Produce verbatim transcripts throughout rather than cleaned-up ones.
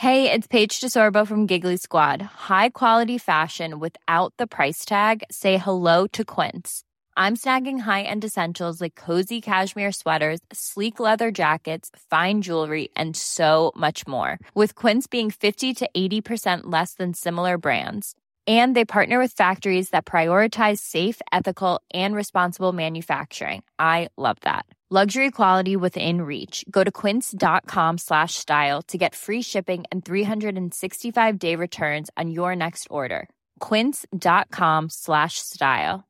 Hey, it's Paige DeSorbo from Giggly Squad. High quality fashion without the price tag. Say hello to Quince. I'm snagging high-end essentials like cozy cashmere sweaters, sleek leather jackets, fine jewelry, and so much more. With Quince being fifty to eighty percent less than similar brands. And they partner with factories that prioritize safe, ethical, and responsible manufacturing. I love that. Luxury quality within reach. Go to quince.com slash style to get free shipping and three sixty-five day returns on your next order. Quince.com slash style.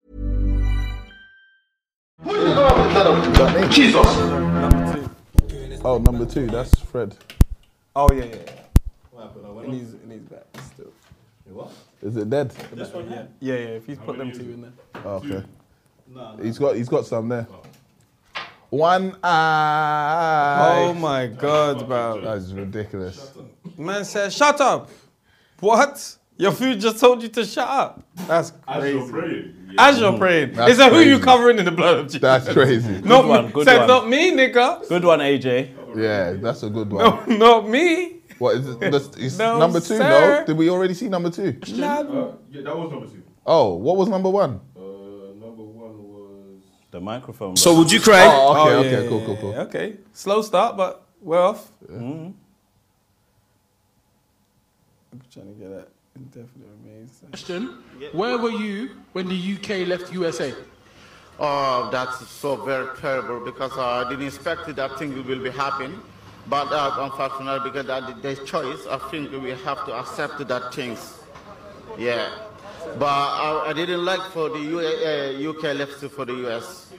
Jesus. Number two. Oh, number two. That's Fred. Oh yeah, yeah. yeah. What happened? And he's and he's back still. What? Is it dead? This one, yeah. Yeah, yeah. If he's put them two in there. Oh, okay. No, no. He's got he's got some there. One eye. Oh my God, bro. That is ridiculous. Man said, "Shut up." What? Your food just told you to shut up. That's As crazy. you're praying. As you're praying. That's Is that who you crazy. covering in the blood of Jesus? That's crazy. Not one, me. good Said one. not me, nigga. Good one, A J. Yeah, that's a good one. No, not me. What is it? That's, it's No, number two, sir. no? Did we already see number two? Nah. Uh, yeah, that was number two. Oh, what was number one? Uh, number one was. The microphone. So would you cry? Oh, okay, Oh, okay, yeah, cool, yeah, cool, cool. yeah. Okay. Slow start, but we're off. Mm. I'm trying to get that indefinite remains. Question: Where were you when the U K left U S A? Oh, that's so very terrible because uh, I didn't expect that thing will be happening. But uh, unfortunately, because that the choice, I think we have to accept that things. Yeah. But I, I didn't like for the U, uh, U K left for the U S.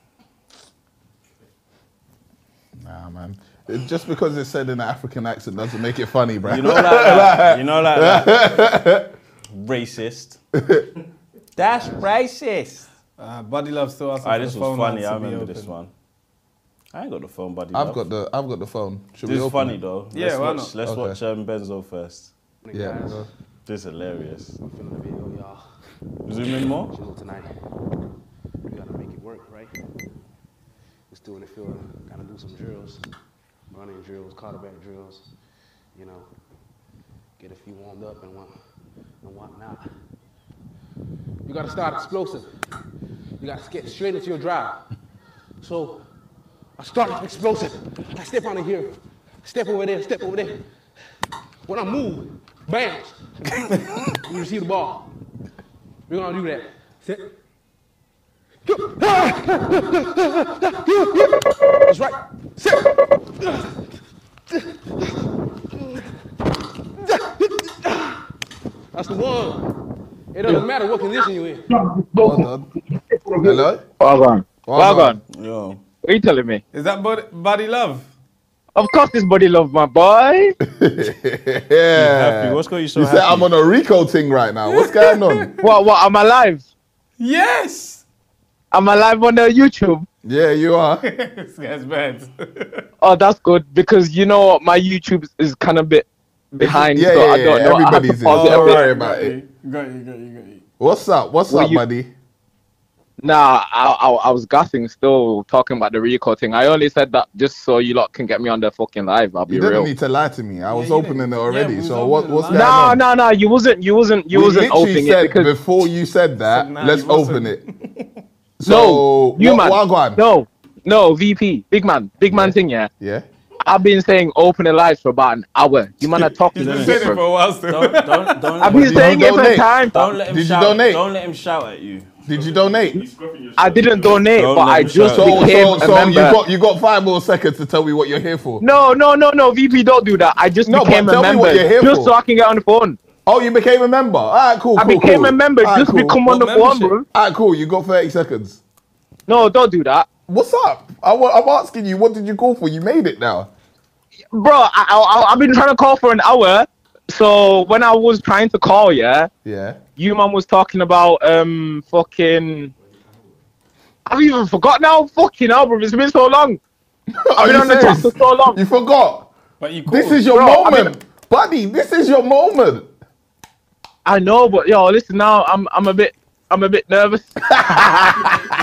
Nah, man. It, just because it's said in an African accent doesn't make it funny, bro. You know like that. You know like that. Racist. That's racist. Uh, Buddy Love still asking Alright, for this the was phone funny. lines I to be remember open. this one. I ain't got the phone, buddy. I've love. got the I've got the phone. Should This we is open funny it? though. Yeah, let's why watch, not? Let's Okay. watch um, Benzo first. Yeah. go. This is hilarious. I'm feeling the video, y'all. Zoom in more. You know, tonight, we gotta make it work, right? We're still in the field, gotta do some drills, running drills, quarterback drills, you know, get a few warmed up and what, and whatnot. You gotta start explosive. You gotta get straight into your drive. So, I start explosive. I step on here, step over there, step over there. When I move, bam, you receive the ball. We're gonna do that. Sit. That's right. Sit. That's the one. It doesn't matter what condition you're in. Well done. Hello? Wagwan. Well Wagwan. Yo. What are you telling me? Is that Buddy, Buddy Love? Of course it's Body Love, my boy. yeah. Happy. What's got you so You happy? said I'm on a Rico thing right now. What's going on? What, what, am I live? Yes. Am I live on the YouTube? Yeah, you are. This guy's bad. Oh, that's good, because you know what, my YouTube is kind of bit behind, Yeah, so yeah, I don't yeah, know. everybody's I is. have to pause it a Don't bit. worry about it. Got you, got you, got you. What's up? What's Well, up, you- buddy? Nah, I, I, I was gassing still talking about the Rico thing. I only said that just so you lot can get me on the fucking live. I'll be You didn't real. need to lie to me. I was you opening didn't. it already. Yeah, we was so what, opening what's the going No, on? no, no. You wasn't. You wasn't. You we wasn't literally opening said it because before you said that, So, nah, let's you wasn't. open it. So, no, you what, man. Wagwan? No, no. V P, big man, big man thing. Yeah. Yeah. I've been saying open the live for about an hour. You man are talking He's been shit, saying it for bro. a while still. Don't, don't, don't, I've let been him, saying it for donate? time. don't let him Did you shout. donate? Don't let him shout at you. Did you donate? I didn't donate, Don't but let I him just shout. So, became so, a so member. you got you got five more seconds to tell me what you're here for. No, no, no, no. V P, don't do that. I just No, became but a tell me member what you're here just for. so I can get on the phone. Oh, you became a member. All right, cool. I cool, became cool. a member All right, just cool. become on What the phone, membership? bro. All right, cool. You got thirty seconds. No, don't do that, What's up? I, wa- I'm asking you. What did you call for? You made it now. bro. I, I, I've been trying to call for an hour. So when I was trying to call, yeah, Yeah. you man was talking about um fucking. I've even forgot now. Fucking hell, bro. It's been so long. Are I've been you on the serious? chat for so long. You forgot. But you This called. is your Bro, I moment, mean- buddy. This is your moment. I know, but yo, listen now. I'm I'm a bit I'm a bit nervous.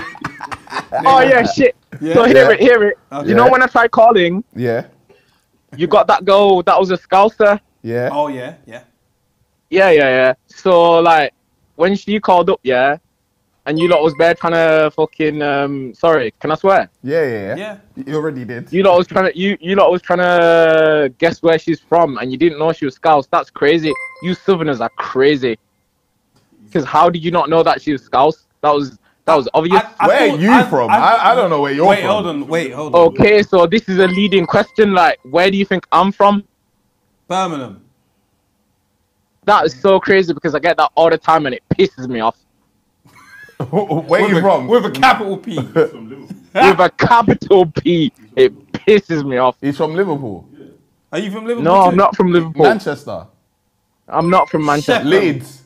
Oh yeah, shit. Yeah. So hear Yeah. it, hear it. Okay. You know Yeah. when I tried calling, Yeah. you got that girl that was a Scouser. Yeah. Oh yeah, yeah. Yeah, yeah, yeah. So like, when she called up, yeah, and you lot was there trying to fucking um, sorry, can I swear? Yeah, yeah, yeah. Yeah. You already did. You lot was trying to you you lot was trying to guess where she's from, and you didn't know she was Scouse. That's crazy. You Southerners are crazy. Because how did you not know that she was Scouse? That was that was obvious. I- I Where thought- are you I- from? I- I, I don't know where you're Wait, from. hold on. Wait, hold on. Okay, so this is a leading question. Like, where do you think I'm from? Birmingham. That is so crazy because I get that all the time and it pisses me off. Where you with a, from? With a capital P. With a capital P, it pisses me off. He's from Liverpool. Are you from Liverpool? No, too? I'm not from Liverpool. Manchester. I'm not from Manchester. Leeds.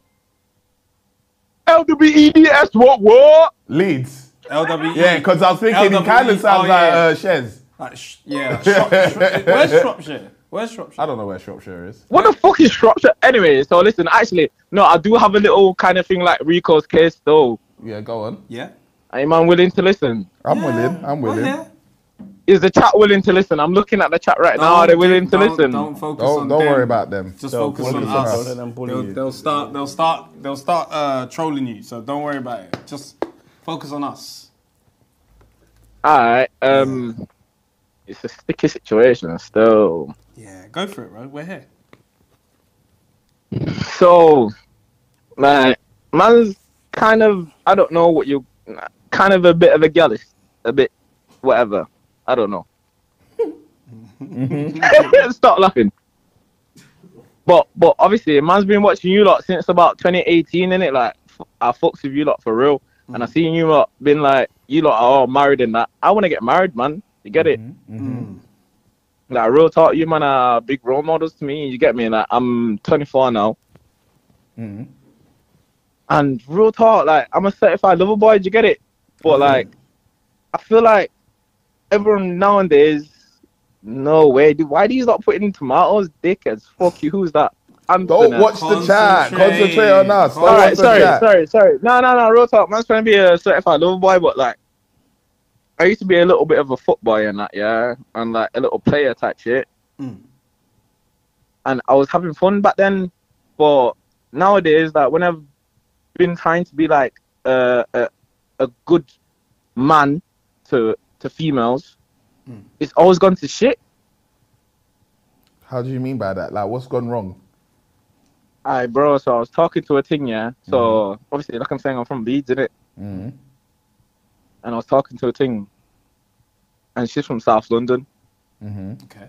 L W E D S, what, what? Leeds. L W E. Yeah, because I was thinking he L W E, kind of sounds oh, like yeah. uh, Shez. Like, sh- yeah. Shrop- Shrop- Where's Shropshire? Where's Shropshire? I don't know where Shropshire is. What the fuck is Shropshire? Anyway, so listen, actually, no, I do have a little kind of thing like Rico's case, though. Yeah, go on. Yeah. Are you man willing to listen? I'm Yeah. willing. I'm Oh, willing. yeah. Is the chat willing to listen? I'm looking at the chat right now. Are they willing to don't, listen? Don't focus Don't on don't them. worry about them. Just Don't focus on focus on us. us. Don't let them bully They'll, you. they'll start. They'll start. They'll start uh, trolling you. So don't worry about it. Just focus on us. Alright, um, it's a sticky situation still. Yeah, go for it, bro. We're here. So, like, man's kind of, I don't know what you, kind of a bit of a gallus, a bit, whatever. I don't know. Stop laughing. But, but obviously, man's been watching you lot since about twenty eighteen, innit? Like, f- I fucks with you lot for real. Mm-hmm. And I seen you lot been like, you lot are all married and that. I want to get married, man. You get it? Mm. Like, real talk, you man are big role models to me. You get me? Like, I'm twenty-four now. Mm-hmm. And real talk, like, I'm a certified lover boy. Do you get it? But, like, I feel like everyone nowadays, no way. Dude, why do you not putting tomatoes, dickheads? Fuck you. Who's that? I'm Don't watch the chat. Concentrate on us. Don't All right, watch the sorry, chat. sorry, sorry. No, no, no. Real talk. Man's trying to be a certified lover boy, but, like, I used to be a little bit of a footboy and that, yeah, and like a little player type shit. Mm. And I was having fun back then, but nowadays, like when I've been trying to be like uh, a a good man to to females, mm. it's always gone to shit. How do you mean by that? Like, what's gone wrong? Alright, bro. So I was talking to a thing, yeah. So mm. obviously, like I'm saying, I'm from Leeds, innit? Mm-hmm. And I was talking to a thing, and she's from South London. Mm-hmm. Okay.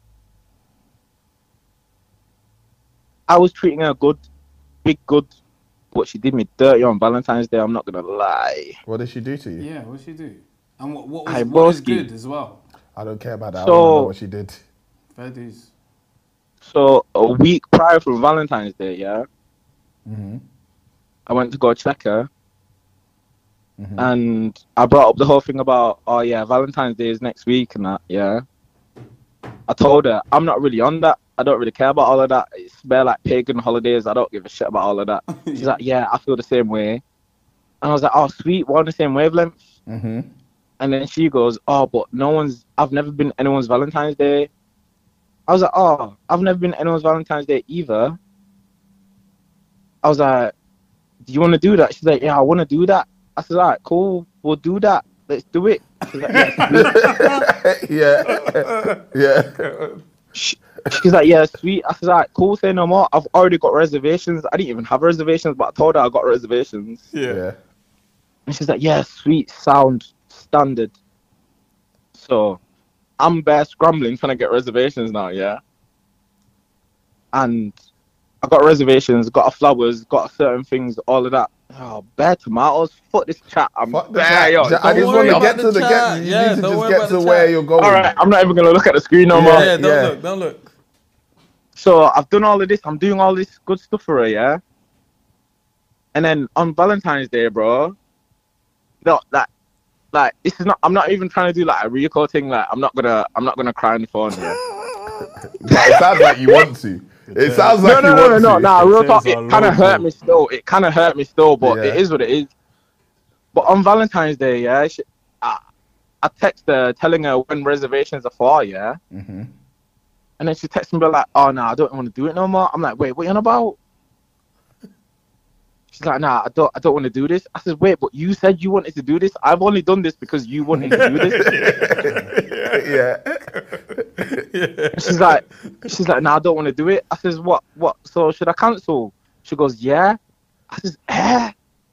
I was treating her good, big good, but she did me dirty on Valentine's Day. I'm not gonna lie. What did she do to you? Yeah, what did she do? And what what was, Hey, what is broski. good as well? I don't care about that. So- I don't know what she did. Fair dues. So a week prior from Valentine's Day, yeah, Mm-hmm. I went to go check her, Mm-hmm. and I brought up the whole thing about, oh yeah, Valentine's Day is next week and that, yeah. I told her I'm not really on that. I don't really care about all of that. It's bare like pagan holidays. I don't give a shit about all of that. She's like, yeah, I feel the same way. And I was like, oh sweet, we're on the same wavelength. Mm-hmm. And then she goes, oh, but no one's, I've never been anyone's Valentine's Day. I was like, oh, I've never been anyone's Valentine's Day either. I was like, do you want to do that? She's like, yeah, I want to do that. I said, all right, cool, we'll do that. Let's do it. She's like, yeah. yeah. she, she's like, yeah, sweet. I said, all right, cool, say no more. I've already got reservations. I didn't even have reservations, but I told her I got reservations. Yeah. Yeah. And she's like, yeah, sweet, sound, standard. So I'm bare scrambling trying to get reservations now, yeah. And I got reservations, got flowers, got certain things, all of that. Oh, bare tomatoes. Fuck this chat. I'm Fuck the bare, chat. yo. I Don't just want worry to about get the to the chat. get. You Yeah, need to don't just worry get about to the where chat. you're going. All right, I'm not even gonna look at the screen no Yeah. more. Yeah, don't yeah. look, don't look. So I've done all of this. I'm doing all this good stuff for her, yeah. And then on Valentine's Day, bro, no, like, like this is not. I'm not even trying to do like a Rico thing. Like, I'm not gonna, I'm not gonna cry on the phone. Yeah. But it sounds like you want to. It sounds No, like no, you no, want no, no, to. nah, real talk. says It our kind of logo. hurt me still. It kind of hurt me still, but Yeah. it is what it is. But on Valentine's Day, yeah, she, I, I text her telling her when reservations are for, yeah. Mm-hmm. And then she texted me like, oh, no, I don't want to do it no more. I'm like, wait, what you on about? She's like, nah, I don't, I don't want to do this. I said, wait, but you said you wanted to do this. I've only done this because you wanted to do this. yeah. yeah. She's like, she's like, nah, I don't want to do it. I says, what, what? So should I cancel? She goes, yeah. I says, eh.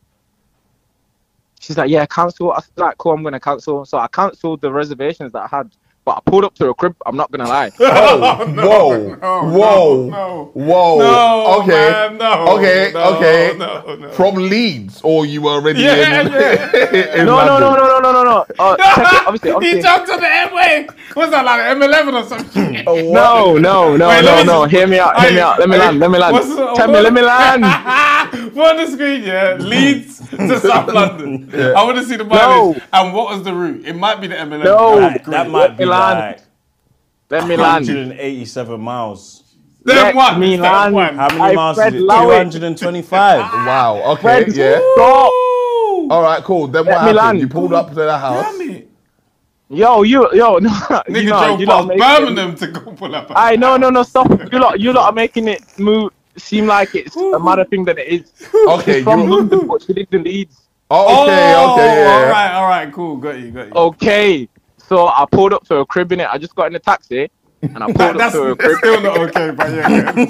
She's like, yeah, cancel. I said, like, cool, I'm gonna cancel. So I cancelled the reservations that I had. But I pulled up to a crib, I'm not gonna lie. Oh, no, whoa, no, whoa, no, whoa. no, okay, man, no, okay, no, okay. no, no. From Leeds, or you were already Yeah, in, yeah. in no, no, no, London? no, no, no, no, no. Uh, check it, obviously, obviously. He jumped on the M-Way. What's that, like an M eleven or something? Oh, what? No, no, no, Wait, no, let me no. just- Hear me out, hear me Hey, out. Let me hey, land, let me land. what's the- Tell me, let me land. Put on the screen, yeah. Leeds to South London. Yeah. I want to see the mileage. And what was the route? It might be the M eleven. No. That, that might be Milan. like Let me one land. hundred eighty-seven miles. Then Let what? me Then land. what? How many I miles Fred is it? Lowick. two hundred twenty-five. Wow. Okay. Fred, Yeah. stop. All right. Cool. Then Let what me happened? land. You pulled up to the house. Damn it. Yo, you, yo, no. Nigga you know, drove you lot past are making- Birmingham to go pull up. I no, no, no, stop. You lot, you lot are making it move seem like it's a matter thing that it is. Okay. She's from You. London, but she lived in Leeds. Oh, okay. Oh, Okay. Yeah. all right, all right, cool. Got you, got you. Okay, so I pulled up to a crib in it. I just got in a taxi and I pulled That- up that's to a that's crib. still not okay, but yeah.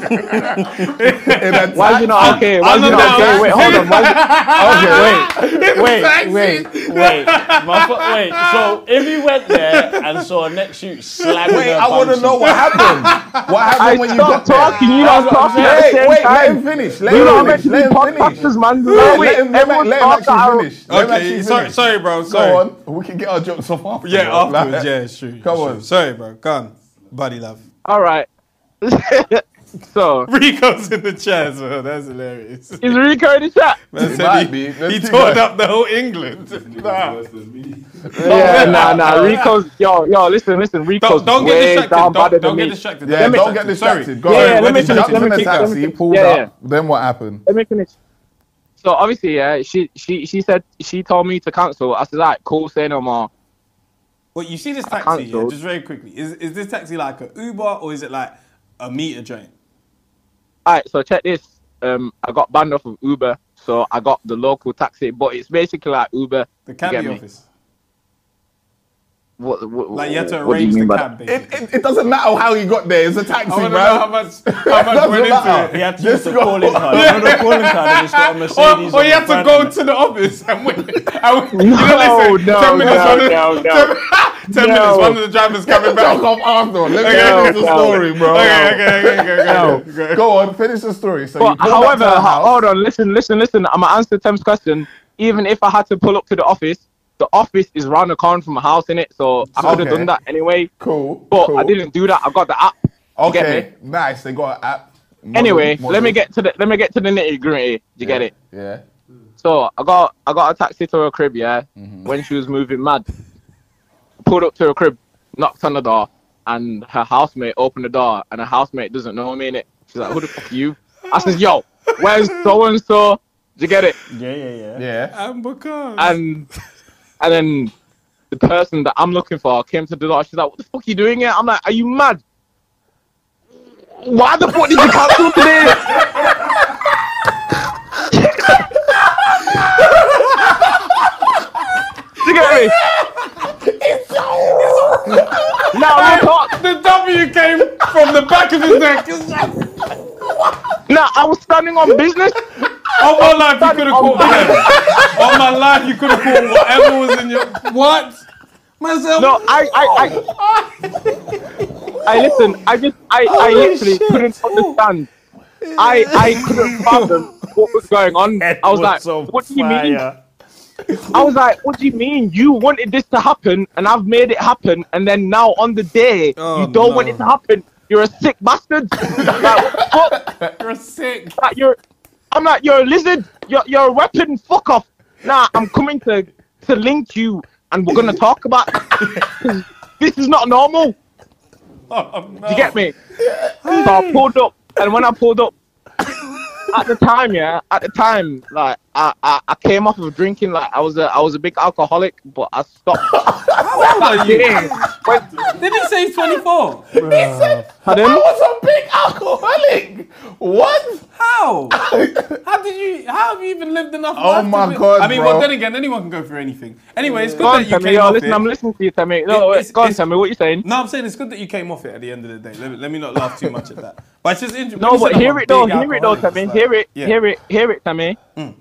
In a Why is it not okay? Why is it I'm not not okay? down. Wait, hold on. Why is it... Okay, wait, wait, wait, wait. My fo- wait. So if you went there and saw a next shoot slamming Wait, her I want to bum know cheek- what happened. What happened I when you stopped got talking. there? You lot talking at the Wait, same wait, let time. him finish. Let You him lot are finish. meant to be Let him finish. podcasters, man. Let, Let, let him, let, him- everyone let him talk actually out. finish. Let him Okay, actually sorry, finish. sorry, bro. Sorry. Go on. We can get our jokes off after. Yeah, bro. afterwards. Like- Yeah, it's true. Come it's on. true. Sorry, bro. Go on, buddy love. All right. So Rico's in the chair as well. That's hilarious. is Rico in the chat? Man It said might he, be. Let's he keep toured going. up the whole England. Nah. Yeah, nah, nah. Rico's yo, yo. Listen, listen. Rico's Don't, don't get way distracted. down Don't, better don't than get me. distracted. Yeah, don't get Sorry. distracted. Go Yeah, on. yeah, let me Jumped finish, in let me the finish, let me taxi, finish. pulled Yeah, up. yeah. Then what happened? Let me finish. So obviously, yeah, she she she said she told me to cancel. I said, like, cool, say no more. Well, you see this I taxi, yeah, cancelled. just very quickly. Is is this taxi like an Uber or is it like a meter joint? Alright, so check this. Um, I got banned off of Uber, so I got the local taxi, but it's basically like Uber. The you cabbie get me? office. What, what, Like you had to what do you arrange mean the by cab, that? basically. It, it, it doesn't matter how he got there. It's a taxi, I want to bro. know how much, how much Doesn't went into matter. it. He had to Just use the go calling on. card. Remember the calling card and it's got a Or, Mercedes. or on you the have to front go of it. to the office and wait. And wait. No, you know, listen, no, ten minutes, no, one of the, no, no. ten, ten No. minutes, one of the drivers coming back. Talk off after. Let me Okay. finish the No, no. story, bro. Okay, okay, okay, okay, okay, No. okay, okay. Go on, finish the story. So you But pulled up however, to the ho- house. hold on, listen, listen, listen. I'm gonna answer Tim's question. Even if I had to pull up to the office, the office is round the corner from my house, in it, so I could have Okay. done that anyway. Cool. But cool. I didn't do that. I got the app. You get Okay, me? nice. They got an app. Model- Anyway, model. let me get to the let me get to the nitty gritty. You get it? Yeah. So I got I got a taxi to her crib, yeah. Mm-hmm. When she was moving mad, pulled up to her crib, knocked on the door, and her housemate opened the door, and her housemate doesn't know me in it. She's like, "Who the fuck are you?" I says, "Yo, where's so and so?" Do you get it? Yeah, yeah, yeah. Yeah. And because. And and then the person that I'm looking for came to the door. She's like, "What the fuck are you doing here?" I'm like, "Are you mad? Why the fuck did you cancel today?" Do you get me? Now real talk. The W came from the back of his neck. Now I was standing on business. All my life you could have caught whatever. All my life you could have caught whatever was in your what? Myself. No, I, I, I, I listen. I just, I, I literally couldn't understand. I, I couldn't fathom what was going on. I was like, so what do you mean? fire. I was like, what do you mean? You wanted this to happen, and I've made it happen, and then now on the day Oh, you don't no. want it to happen. You're a sick bastard. Like, what the fuck? You're sick. Like, you're, I'm like, you're a lizard. You're, you're a weapon. Fuck off. Nah, I'm coming to, to link you, and we're gonna talk about. This is not normal. Oh, no. Do you get me? So I pulled up, and when I pulled up, at the time, yeah, at the time, like I, I, I came off of drinking. Like I was a I was a big alcoholic, but I stopped. How old are you? Yeah. When- Did he say he's twenty-four? He said, Pardon? I was a big alcoholic. What? How? How did you? How have you even lived enough? Oh life to my be- God, I mean, bro. well, then again, anyone can go through anything. Anyway, it's good Go on, that you Tammy. came Yo, off listen, it. I'm listening to you, Tammy. No, It's- wait, go on, it's- Tammy. What you saying? No, I'm saying it's good that you came off it at the end of the day. Let me, let me not laugh too much at that. But it's just interesting. No, but hear it though. Hear it though, Tammy. Hear it. Yeah. Hear it. Hear it, Tammy. Mm.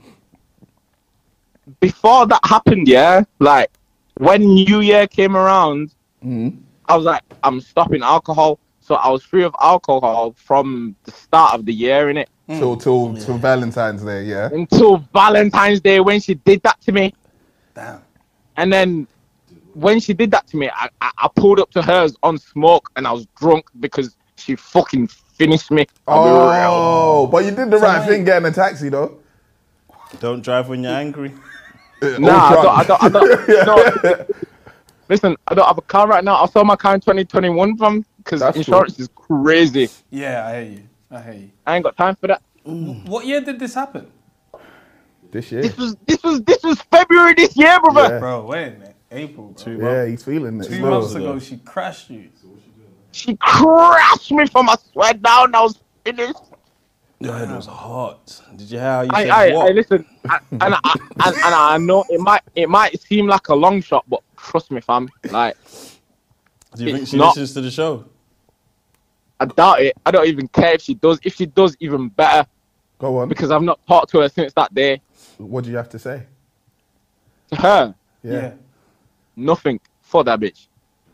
Before that happened, yeah, like when New Year came around, Mhm. I was like, I'm stopping alcohol. So I was free of alcohol from the start of the year, innit? Till till till Valentine's Day, yeah. Until Valentine's Day when she did that to me. Damn. And then when she did that to me, I, I, I pulled up to hers on smoke and I was drunk because she fucking finished me. I'll be real. Oh, but you did the right wait. thing getting a taxi though. Don't drive when you're angry. Uh, Nah, I all don't, I drunk. don't, I don't, no. Listen, I don't have a car right now. I sold my car in twenty twenty-one from because That's insurance is crazy. Yeah, I hear you. I hear you. I ain't got time for that. What year did this happen? This year. This was this was this was February this year, brother. Yeah. Bro, wait a minute. April, bro. Two Yeah, months. he's feeling it. Two still. months ago, she crashed you. She crashed me from my sweat down. I was finished. Your head was hot. Did you hear how you I, said I, what? I listen, I, and, I, and, and I know it might it might seem like a long shot, but trust me, fam. Like Do you think it's she not- listens to the show? I doubt it. I don't even care if she does. If she does, even better, Go on. because I've not talked to her since that day. What do you have to say? To her, Yeah. nothing for that bitch.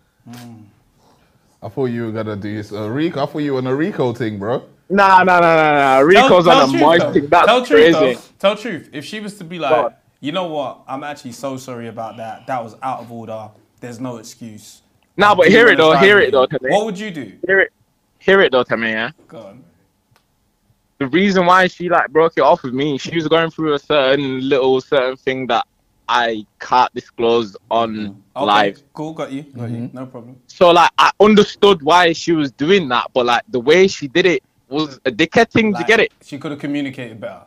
I thought you were gonna do this. Uh, Rico, I thought you were on a Rico thing, bro. Nah, nah, nah, nah, nah. Rico's on a truth, moist though. thing. That's tell crazy. Truth, though. Tell truth. If she was to be like, God. you know what? I'm actually so sorry about that. That was out of order. There's no excuse. Nah, but Do you hear it though. wanna Hear try it though, me? Tammy. What would you do? Hear it. Hear it though, Tammy. Yeah. Go on. The reason why she like broke it off with me, she was going through a certain little certain thing that I can't disclose on Okay, live. Cool, got you. Got you. No problem. So like I understood why she was doing that, but like the way she did it was a dickhead thing. Like, to get it? She could have communicated better.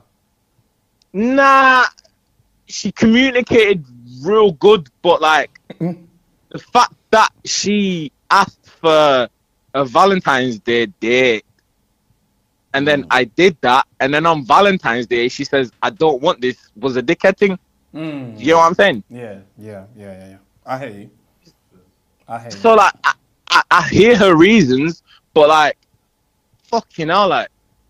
Nah, she communicated real good, but like the fact that she asked for a Valentine's Day date, and then I did that, and then on Valentine's Day she says I don't want this, was a dickhead thing. Mm. You know what I'm saying? Yeah, yeah, yeah, yeah, yeah. I hear you. I hear you. So like I, I, I hear her reasons, but like fucking hell, like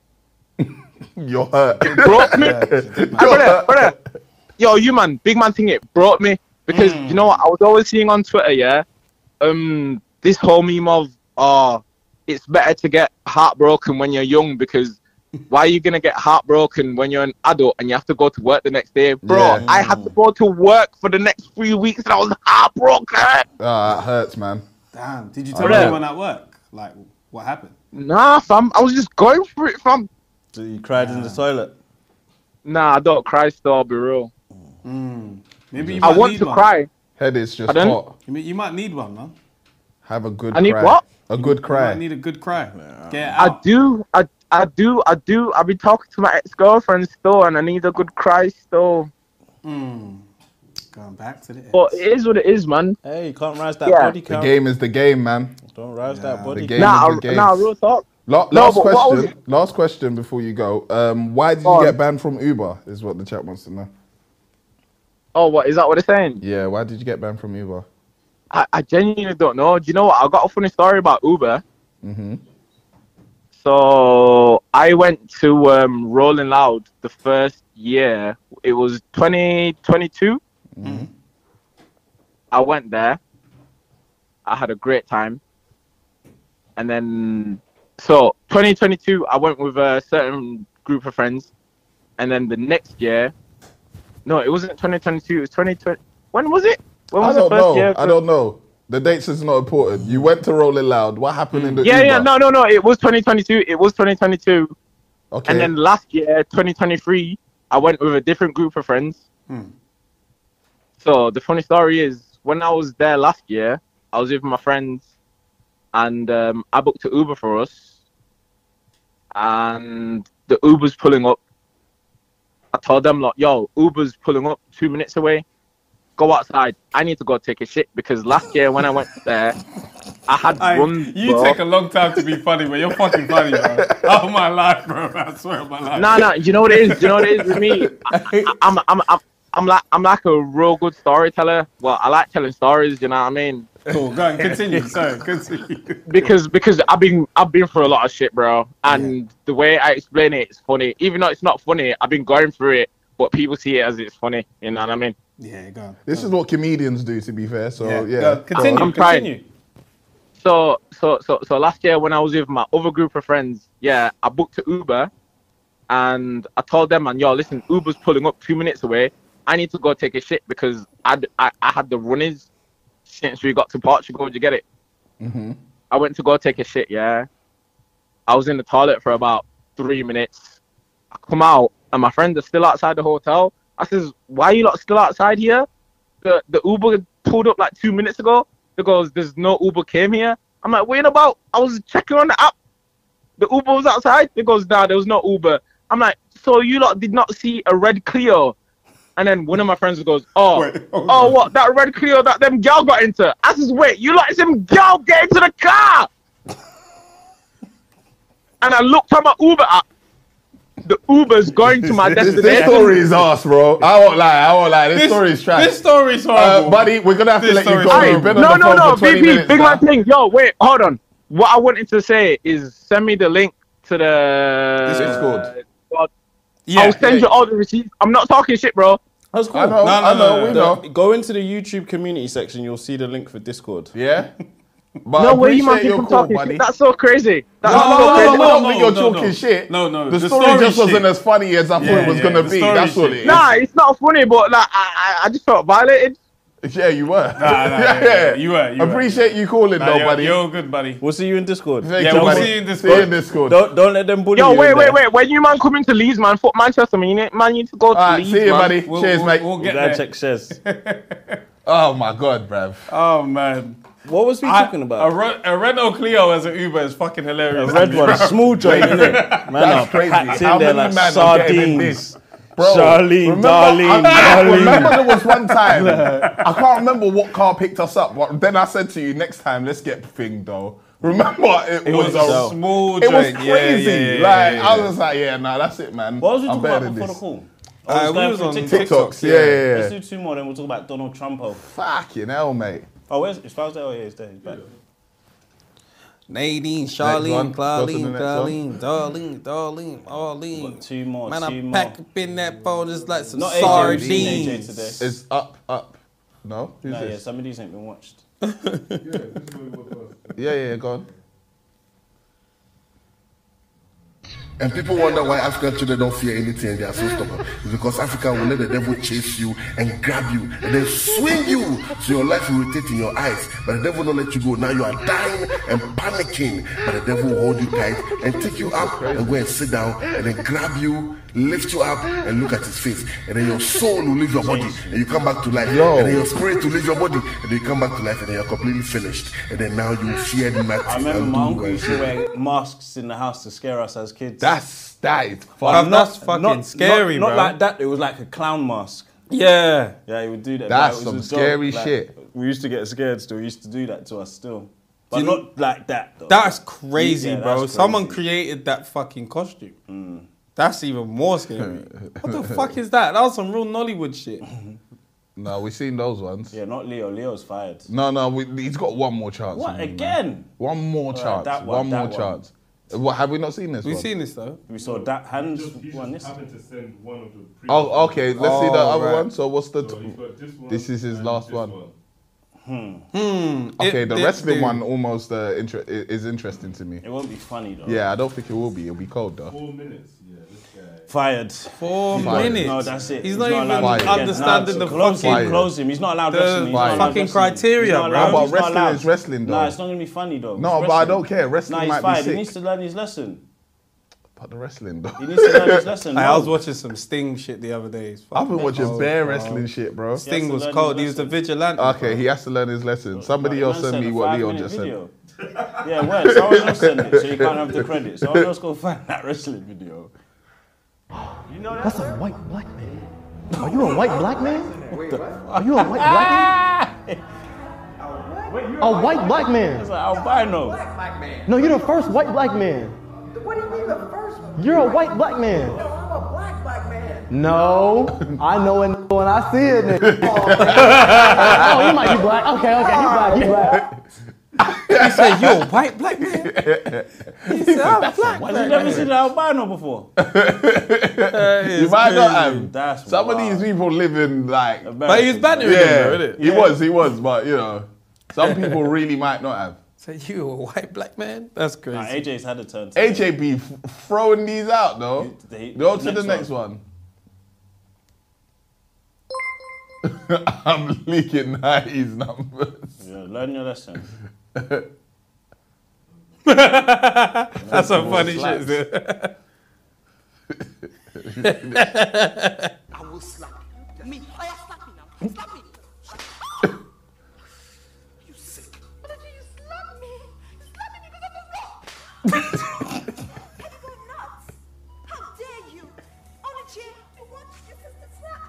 You're hurt. it broke me. Yeah, she did, man. Hey, brother, brother. Yo, you man, big man thing, it brought me because Mm. you know what I was always seeing on Twitter, yeah. Um, this whole meme of oh, it's better to get heartbroken when you're young because why are you gonna get heartbroken when you're an adult and you have to go to work the next day, bro? Yeah. I had to go to work for the next three weeks and I was heartbroken. Ah, that hurts, man. Damn. Did you tell Brother. anyone at work? Like, what happened? Nah, fam, I was just going for it, fam. So you cried in the toilet. Nah, I don't cry, still, I'll be real. Mm. Maybe you I might want need to one. cry. Head is just Pardon? hot. You, mean, you might need one, man. Have a good I need cry. what? A good You might cry. need a good cry. Get it I out. do, I, I do, I do. I've been talking to my ex-girlfriend still, and I need a good cry still. Mm. Going back to the But it is what it is, man. Hey, you can't rise that Yeah. body The count. game is the game, man. Don't rise that Yeah. body The count. game Nah, is the I, game. nah, real talk. La- No, last but what was question. Last question before you go. Um, why did Go you on. get banned from Uber? Is what the chat wants to know. Oh, what is that? What they're saying? Yeah, why did you get banned from Uber? I, I genuinely don't know. Do you know what? I got a funny story about Uber. Mm-hmm. So I went to um, Rolling Loud the first year. It was twenty twenty-two. Mm-hmm. I went there. I had a great time. And then, so twenty twenty-two, I went with a certain group of friends. And then the next year, no, it wasn't twenty twenty-two. It was twenty twenty. When was it? When I was don't the first know. year? I don't know. The dates is not important. You went to Rolling Loud. What happened in the Yeah, Uber? yeah, no, no, no. It was twenty twenty-two. It was twenty twenty-two. Okay. And then last year, twenty twenty-three, I went with a different group of friends. Hmm. So the funny story is, when I was there last year, I was with my friends, and um, I booked an Uber for us. And the Uber's pulling up. I told them, like, yo, Uber's pulling up two minutes away. Go outside. I need to go take a shit because last year when I went there, I had Aye, run. you bro. take a long time to be funny, but you're fucking funny, bro. Oh my life, bro. I swear on my life. Nah, nah. You know what it is? You know what it is with me? I, I, I'm, I'm, I'm, I'm like, I'm like a real good storyteller. Well, I like telling stories. You know what I mean? Cool. Go on, continue. Sorry, continue. Because, because I've been, I've been through a lot of shit, bro. And yeah. the way I explain it, it's funny. Even though it's not funny, I've been going through it, but people see it as it's funny. You know what I mean? Yeah, go on. This go is on. what comedians do, to be fair. So yeah, yeah. Go, continue. I'm continue. Trying. So, so, so, so last year when I was with my other group of friends, yeah, I booked an Uber, and I told them, "Man, yo, listen, Uber's pulling up two minutes away. I need to go take a shit because I'd, I, I had the runners since we got to Portugal. Did you get it? Mm-hmm. I went to go take a shit. Yeah, I was in the toilet for about three minutes. I come out, and my friends are still outside the hotel. I says, "Why are you lot still outside here? The the Uber pulled up like two minutes ago." They goes, "There's no Uber came here." I'm like, "Wait about? I was checking on the app. The Uber was outside." They goes, "Nah, there was no Uber." I'm like, "So you lot did not see a red Clio?" And then one of my friends goes, "Oh, Wait, oh, oh, what? That red Clio that them gal got into?" I says, "Wait, you let some gal get into the car?" And I looked at my Uber app. The Uber's going to my This, destination. this story is ass, bro. I won't lie. I won't lie. This, This story is trash. This story is Uh, horrible. buddy, we're gonna have to This let you story go. is Aye, You've been no, on the no, phone no, for twenty B P, minutes big now. man thing. Yo, wait, hold on. What I wanted to say is send me the link to the Discord. Uh, yeah, I'll send yeah. you all the receipts. I'm not talking shit, bro. That's cool. I know, No, no, I know, no, we no. know. Go into the YouTube community section. You'll see the link for Discord. Yeah. But No way, you man appreciate think your I'm call, talking buddy. shit. That's so crazy. That's No, so no, no, crazy. no, no, I don't no, think you're no, talking no. shit. No, no, The, the story, story just shit. wasn't as funny as I thought Yeah, it was yeah, gonna the be. story That's all shit. it is. Nah, it's not funny, but like I, I, I just felt violated. Yeah, you were. Nah, nah, yeah, yeah, you were, you were. Appreciate you calling, Nah, though, you're, buddy. you're good, buddy. We'll see you in Discord. Thank Yeah, you, we'll buddy. see you in Discord. See you in Discord. Don't don't let them bully Yo, you. wait, in wait, there. wait. When you man come into Leeds, man, fuck Manchester, man. You need, man, you need to go to All right, Leeds, see you, man. buddy. We'll, Cheers, we'll, mate. We'll get Glad there. check says. Oh my god, bruv. Oh man. What was we I- talking A, about? Re- a Renault Clio as an Uber is fucking A hilarious. red one, a small joint, innit? Man, That's are crazy. packed in How there many like men are getting in sardines. this? Bro, Charlene, remember, darling, I, I darling. remember there was one time, I can't remember what car picked us up, but then I said to you, next time, let's get thing though. Remember, it, It was, was a, a small it was joint. crazy. Yeah, yeah, yeah, like, yeah, I yeah. was like, yeah, nah, that's it, man. What was we I'm talking better about than before the this. call? Uh, I we going was through on TikTok. TikToks, yeah, yeah, yeah. Let's do two more, then we'll talk about Donald Trump. Oh, Fucking hell, mate. oh where's is Fowles there? Oh yeah, he's there. He's back. Nadine, one. Charlene, Go to the Claudine, next Darlene, Darlene, Darlene, Arlene. Got two more, Man, two I more. pack up in that phone just like some Not A J, we've seen A J sardines. today. It's up, up. No? Who's No, yeah, this? some of these ain't been watched. Yeah, this is what it was first. Yeah, yeah, yeah, go on. And people wonder why African children don't fear anything and they are so stubborn. It's because Africa will let the devil chase you and grab you and then swing you so your life will rotate in your eyes. But the devil don't let you go. Now you are dying and panicking. But the devil will hold you tight and take you up and go and sit down and then grab you, lift you up and look at his face. And then your soul will leave your body and you come back to life. Yo. And then your spirit will leave your body and then you come back to life and then you're completely finished. And then now you fear nothing. I remember and my do uncle what used to wear masks in the house to scare us as kids. That's, that is Bruv, fun. that's fucking scary, not, bro. Not like that. It was like a clown mask. Yeah. Yeah, he would do that. That's Like, it was some a joke. scary Like, shit. We used to get scared still. He used to do that to us still. But Do you- not like that, though. That's crazy, Yeah, bro. that's Someone crazy. created that fucking costume. That's even more scary. What the fuck is that? That was some real Nollywood shit. No, we've seen those ones. Yeah, not Leo. Leo's fired. No, no, we, he's got one more chance. What, on me, man. again? One more Alright, chance. that one one, more that one. chance. What, have we not seen this We've one? seen this though. We saw that hands Just, he one. just This. happened to send one of the previous Oh, okay. Let's see the Oh, other right. one. So what's the? So he's got this one. This is his and last this one. Hmm. Okay, It- the it- wrestling dude. one almost uh, inter- i- is interesting to me. It won't be funny though. Yeah, I don't think it will be. It'll be cold though. Four minutes. Yeah, this guy. Fired. Four Fired. minutes. No, that's it. He's, He's not, not even allowed to understanding No, the close fucking. him, close him. He's not allowed the wrestling. He's not allowed fucking wrestling. criteria, He's not bro. allowed. How about He's not wrestling allowed. is wrestling, though? Nah, it's not gonna be funny though. No, It's but I wrestling. don't care. Wrestling Nah, he's might be fired. He sick. needs to learn his lesson. But the wrestling though. He needs to learn his lesson. I no. was watching some Sting shit the other day. It's I've been fucking watching cold, bare bro. wrestling shit, bro. Sting He has was to learn cold. his He was a lesson. vigilante. Okay, bro. he has to learn his lesson. Somebody Man else send sent me a what Leo five-minute just said. video. Yeah, where? Someone else send it, so you can't have the credit. Someone else go find that wrestling video. You know that? That's a white black man. Are you a white black man? Are you a white black man? A white black man. It's an albino. No, you're the first white black man. What do you mean the first one? You're a white black man. No, I'm a black black man. No, I know it when I see it. Nigga. Oh, you might be black. Okay, okay, you black, you black. He said, you a white black man? He said, I'm black. Why you never seen an albino before? You might not have. That's Some wild. of these people live in like. But he was bantering Yeah, him though, innit? he was, he was, but you know, some people really might not have. Say, you a white black man? That's crazy. Nah, A J's had a turn. To A J B f- throwing these out though. They- Go the to the next next one. I'm leaking nineties numbers. Yeah, learn your lesson. That's some funny Slaps. shit, dude. I will slap you. Me. Oh, yeah, slap me now. Slap me. You sick. What did you slap me? You slap me because I'm a rock. Go nuts. How dare you? Only chair. You want your sister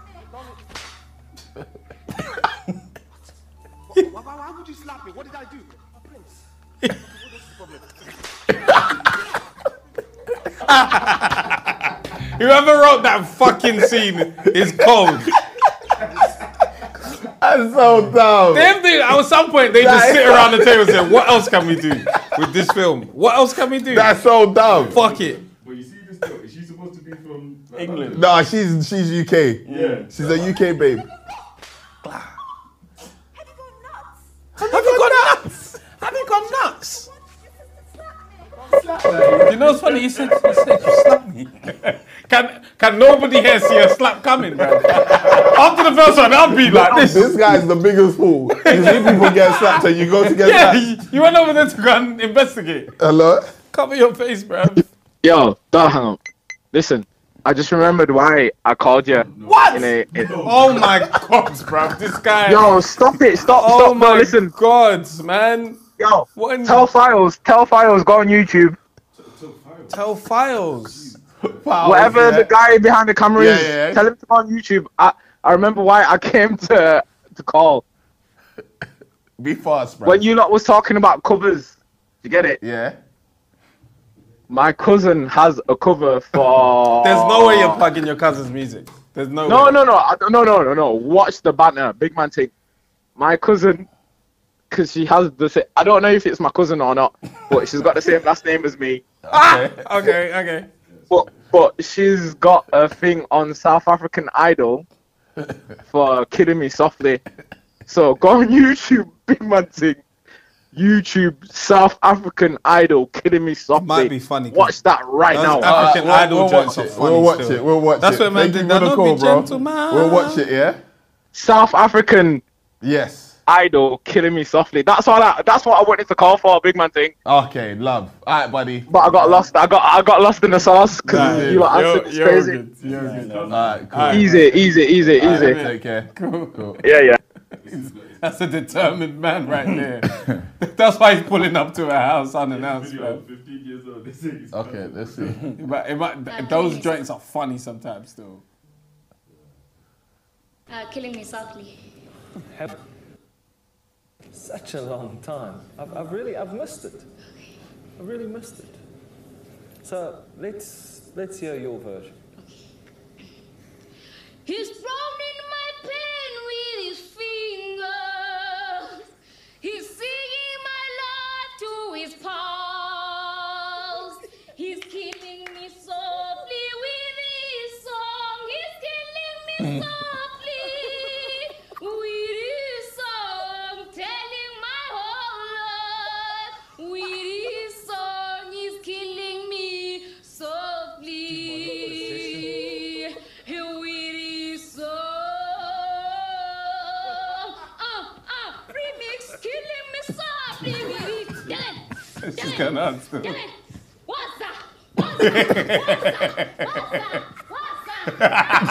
slap me. why, why, why would you slap me? What did I do? Prince. What's the problem? Whoever wrote that fucking scene is cold. That's so dumb. Them thing, at some point they just sit around the table and say, what else can we do with this film? What else can we do? That's so dumb. Fuck it. But you see this girl, is she supposed to be from like, England. No, she's she's U K. Yeah. She's a U K babe. Have you gone nuts? Have you gone nuts? You know what's funny? He said, he said you slapped me. Can can nobody here see a slap coming, man? After the first one, I'll be like this. This guy's the biggest fool. You see people get slapped and you go to get Yeah, slapped. you, you went over there to go and investigate. Hello? Cover your face, bro. Yo, don't hang up. Listen, I just remembered why I called you. What? In a, in- Oh my god, bro. This guy. Yo, stop it. Stop, Oh stop, my bro. Listen. god, man. Yo, What in- tell Files. Tell Files. Go on YouTube. Tell Files. Whatever yeah. the guy behind the camera Yeah, is, yeah. tell him to go on YouTube. I, I remember why I came to to call. Be fast, bro. When you lot was talking about covers. You get it? Yeah. My cousin has a cover for... There's no way you're plugging your cousin's music. There's no No, way. no, no, I- no, no, no, no. Watch the banner. Big man thing. My cousin, because she has the same... I don't know if it's my cousin or not, but she's got the same last name as me. Ah, okay, okay. But but she's got a thing on South African Idol for Killing Me Softly. So go on YouTube, big man thing. YouTube South African Idol Killing Me Softly. Might be funny. Watch that right Those now. African Alright, Idol we'll, we'll joints watch are it. funny We'll watch still. it. We'll watch That's it. what man Thank did. you Now, for the don't call, be bro. gentleman. We'll watch it, yeah? South African Yes. Idol Killing Me Softly. That's all. I, that's what I wanted to call for, big man thing. Okay, love. All right, buddy. But I got lost. I got I got lost in the sauce because Nah, you lot You're, answered you're crazy. good. You're good. All right, cool. Easy, easy, easy, All easy. right, take care. Cool. Cool. Yeah, yeah. That's a determined man right there. That's why he's pulling up to a house unannounced, Video bro. of fifteen years old. They say he's Okay, let's see. But it might, those joints are funny sometimes, still. Uh, killing me softly. Such a long time. I've, I've really, I've missed it. I really missed it. So let's let's hear your version. He's drowning my pain with his fingers. He's singing my life to his pulse. He's killing me softly with his song. He's killing me softly with his song. Telling my whole life with his song. He's killing me softly. With his song. Uh, uh, remix, killing me softly with his Dylan. She's going on still. Dylan, what's that? What's that? What's that? What's that?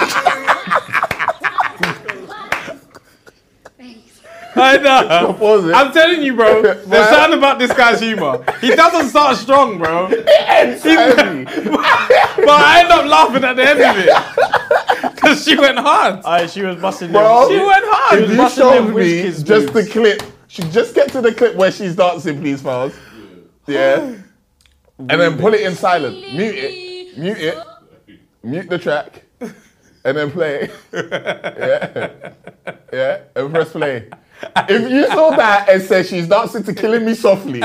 Thanks. I know. Pause it. I'm telling you, bro. There's something about this guy's humor. He doesn't start strong, bro. Heavy. But I end up laughing at the end of it. Because she went hard. Aye, she was busting Bro, them. She went hard. if you busting showed them me Wizkids just moves. the clip, she just get to the clip where she's dancing, please, fellas. Yeah. And then put it in silent. Mute it. Mute it. Mute the track. And then play. Yeah. Yeah. And press play. If you saw that and said she's dancing to Killing Me Softly.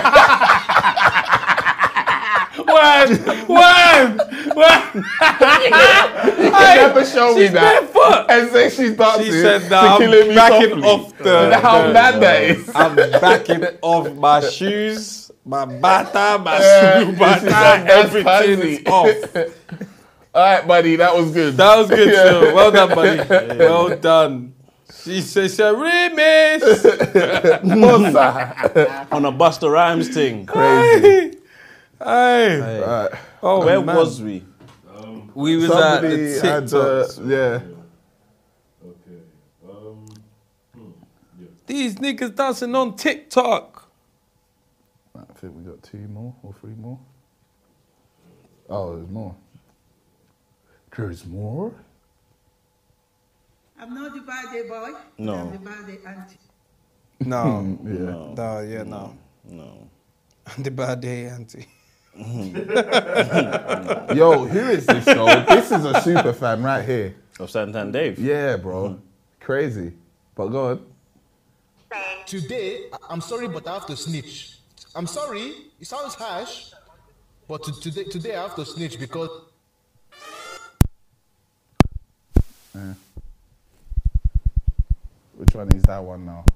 When? When? When? You can never show me she's that. barefoot. And say she's dancing She said, to nah, Killing I'm Me backing Softly. off the... You know how the- mad that is? I'm backing off my shoes, my bata, my Yeah, shoe she bata, said, "That's everything crazy." is off. All right, buddy, that was good. That was good, Yeah. too. Well done, buddy. Well done. She says, remix. On a Busta Rhymes thing. Crazy. Hey. Right. Oh, Where man. was we? We was Somebody at the had, TikToks. uh, yeah. Okay. Um, hmm, yeah. These niggas dancing on TikTok. I think we got two more or three more. Oh, there's more. There's more? I'm not the birthday boy. No. I'm the birthday auntie. No. Yeah. No, yeah, no. No. The bad day, auntie. Yo, who is this though? This is a super fan right here. Of Santan Dave. Yeah, bro. Crazy. But go on. Today, I- I'm sorry, but I have to snitch. I'm sorry, it sounds harsh, but to, today, today I have to snitch because. Yeah. Which one is that one now?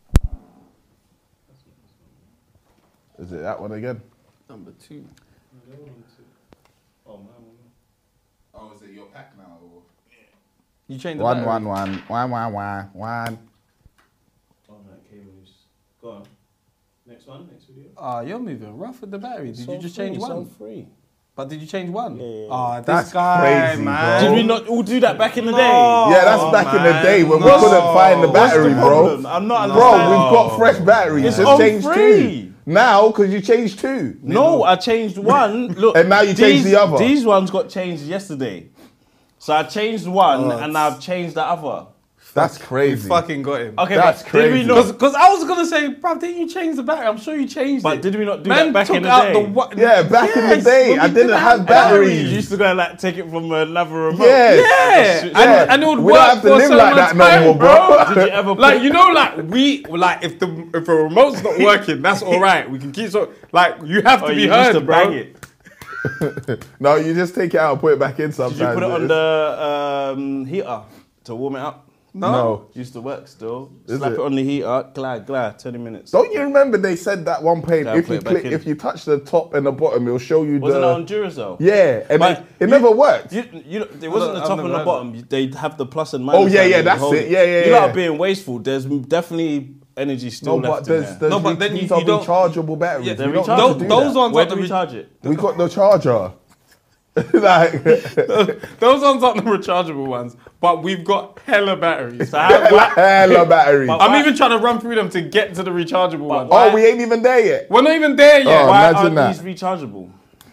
Is it that one again? Number two. Oh, man. Oh, is it your pack now? Or? You changed the One, battery. one, one, one, one, one, one. Oh, that cables. Go on. Next one, next video. Ah, you're moving rough with the battery. Did It's you on just free, change it's on one? free. But did you change one? Yeah, yeah, Ah, this That's guy, crazy, man. bro. Did we not all do that back in the No. day? Yeah, that's Oh, back in the man. day when No. we couldn't find the What's the battery, bro. problem? I'm not Bro, understanding. we've got fresh batteries. It's Just on changed free. two. Now, because you changed two. No, I changed one. Look, And now you changed these- the other. These ones got changed yesterday. So I changed one Oh, and I've changed the other. That's You crazy. fucking got him. Okay, That's but did we crazy. not? Because I was gonna say, bruv, didn't you change the battery? I'm sure you changed But it. did we not do Man that back took in the out day? the wa- Yeah, back in the Yes, day, when I we didn't have You batteries. used to go and like take it from another remote. Yes. Yeah, Yeah. And, and it would We work don't have to for live so like much that no time, more, bro. Did you ever Like put- you know, like we like if the if a remote's not working, that's all right. We can keep so like you have to Oh, be you heard, used to bro. bang it. No, you just take it out and put it back in sometimes. Did you put it on the um, heater to warm it up? No. No. Used to work still. Is Slap it? it? on the heater, glad, glad, twenty minutes. Don't you remember they said that one point? Yeah, If put you it back click, in. if you touch the top and the bottom, it'll show you Wasn't the. it on Duracell? Yeah, and But it, it you- never worked. You, you, it wasn't the I've top never and the heard bottom. They'd have the plus and minus. Oh, yeah, sign yeah, and that's hold it. Yeah, yeah, You lot yeah. are being wasteful. There's definitely energy still No, left but in there's, there. there's No, but then these you- are you don't- rechargeable batteries. Yeah, We they're don't rechargeable. have to do Those that. ones Where are do the we re- charge it? We got the charger. like, Those ones aren't the rechargeable ones, but we've got hella batteries. So how- why- hella batteries. But I'm why- even trying to run through them to get to the rechargeable ones. why- Oh, we ain't even there yet. We're not even there yet. Oh, Why imagine are that. these rechargeable?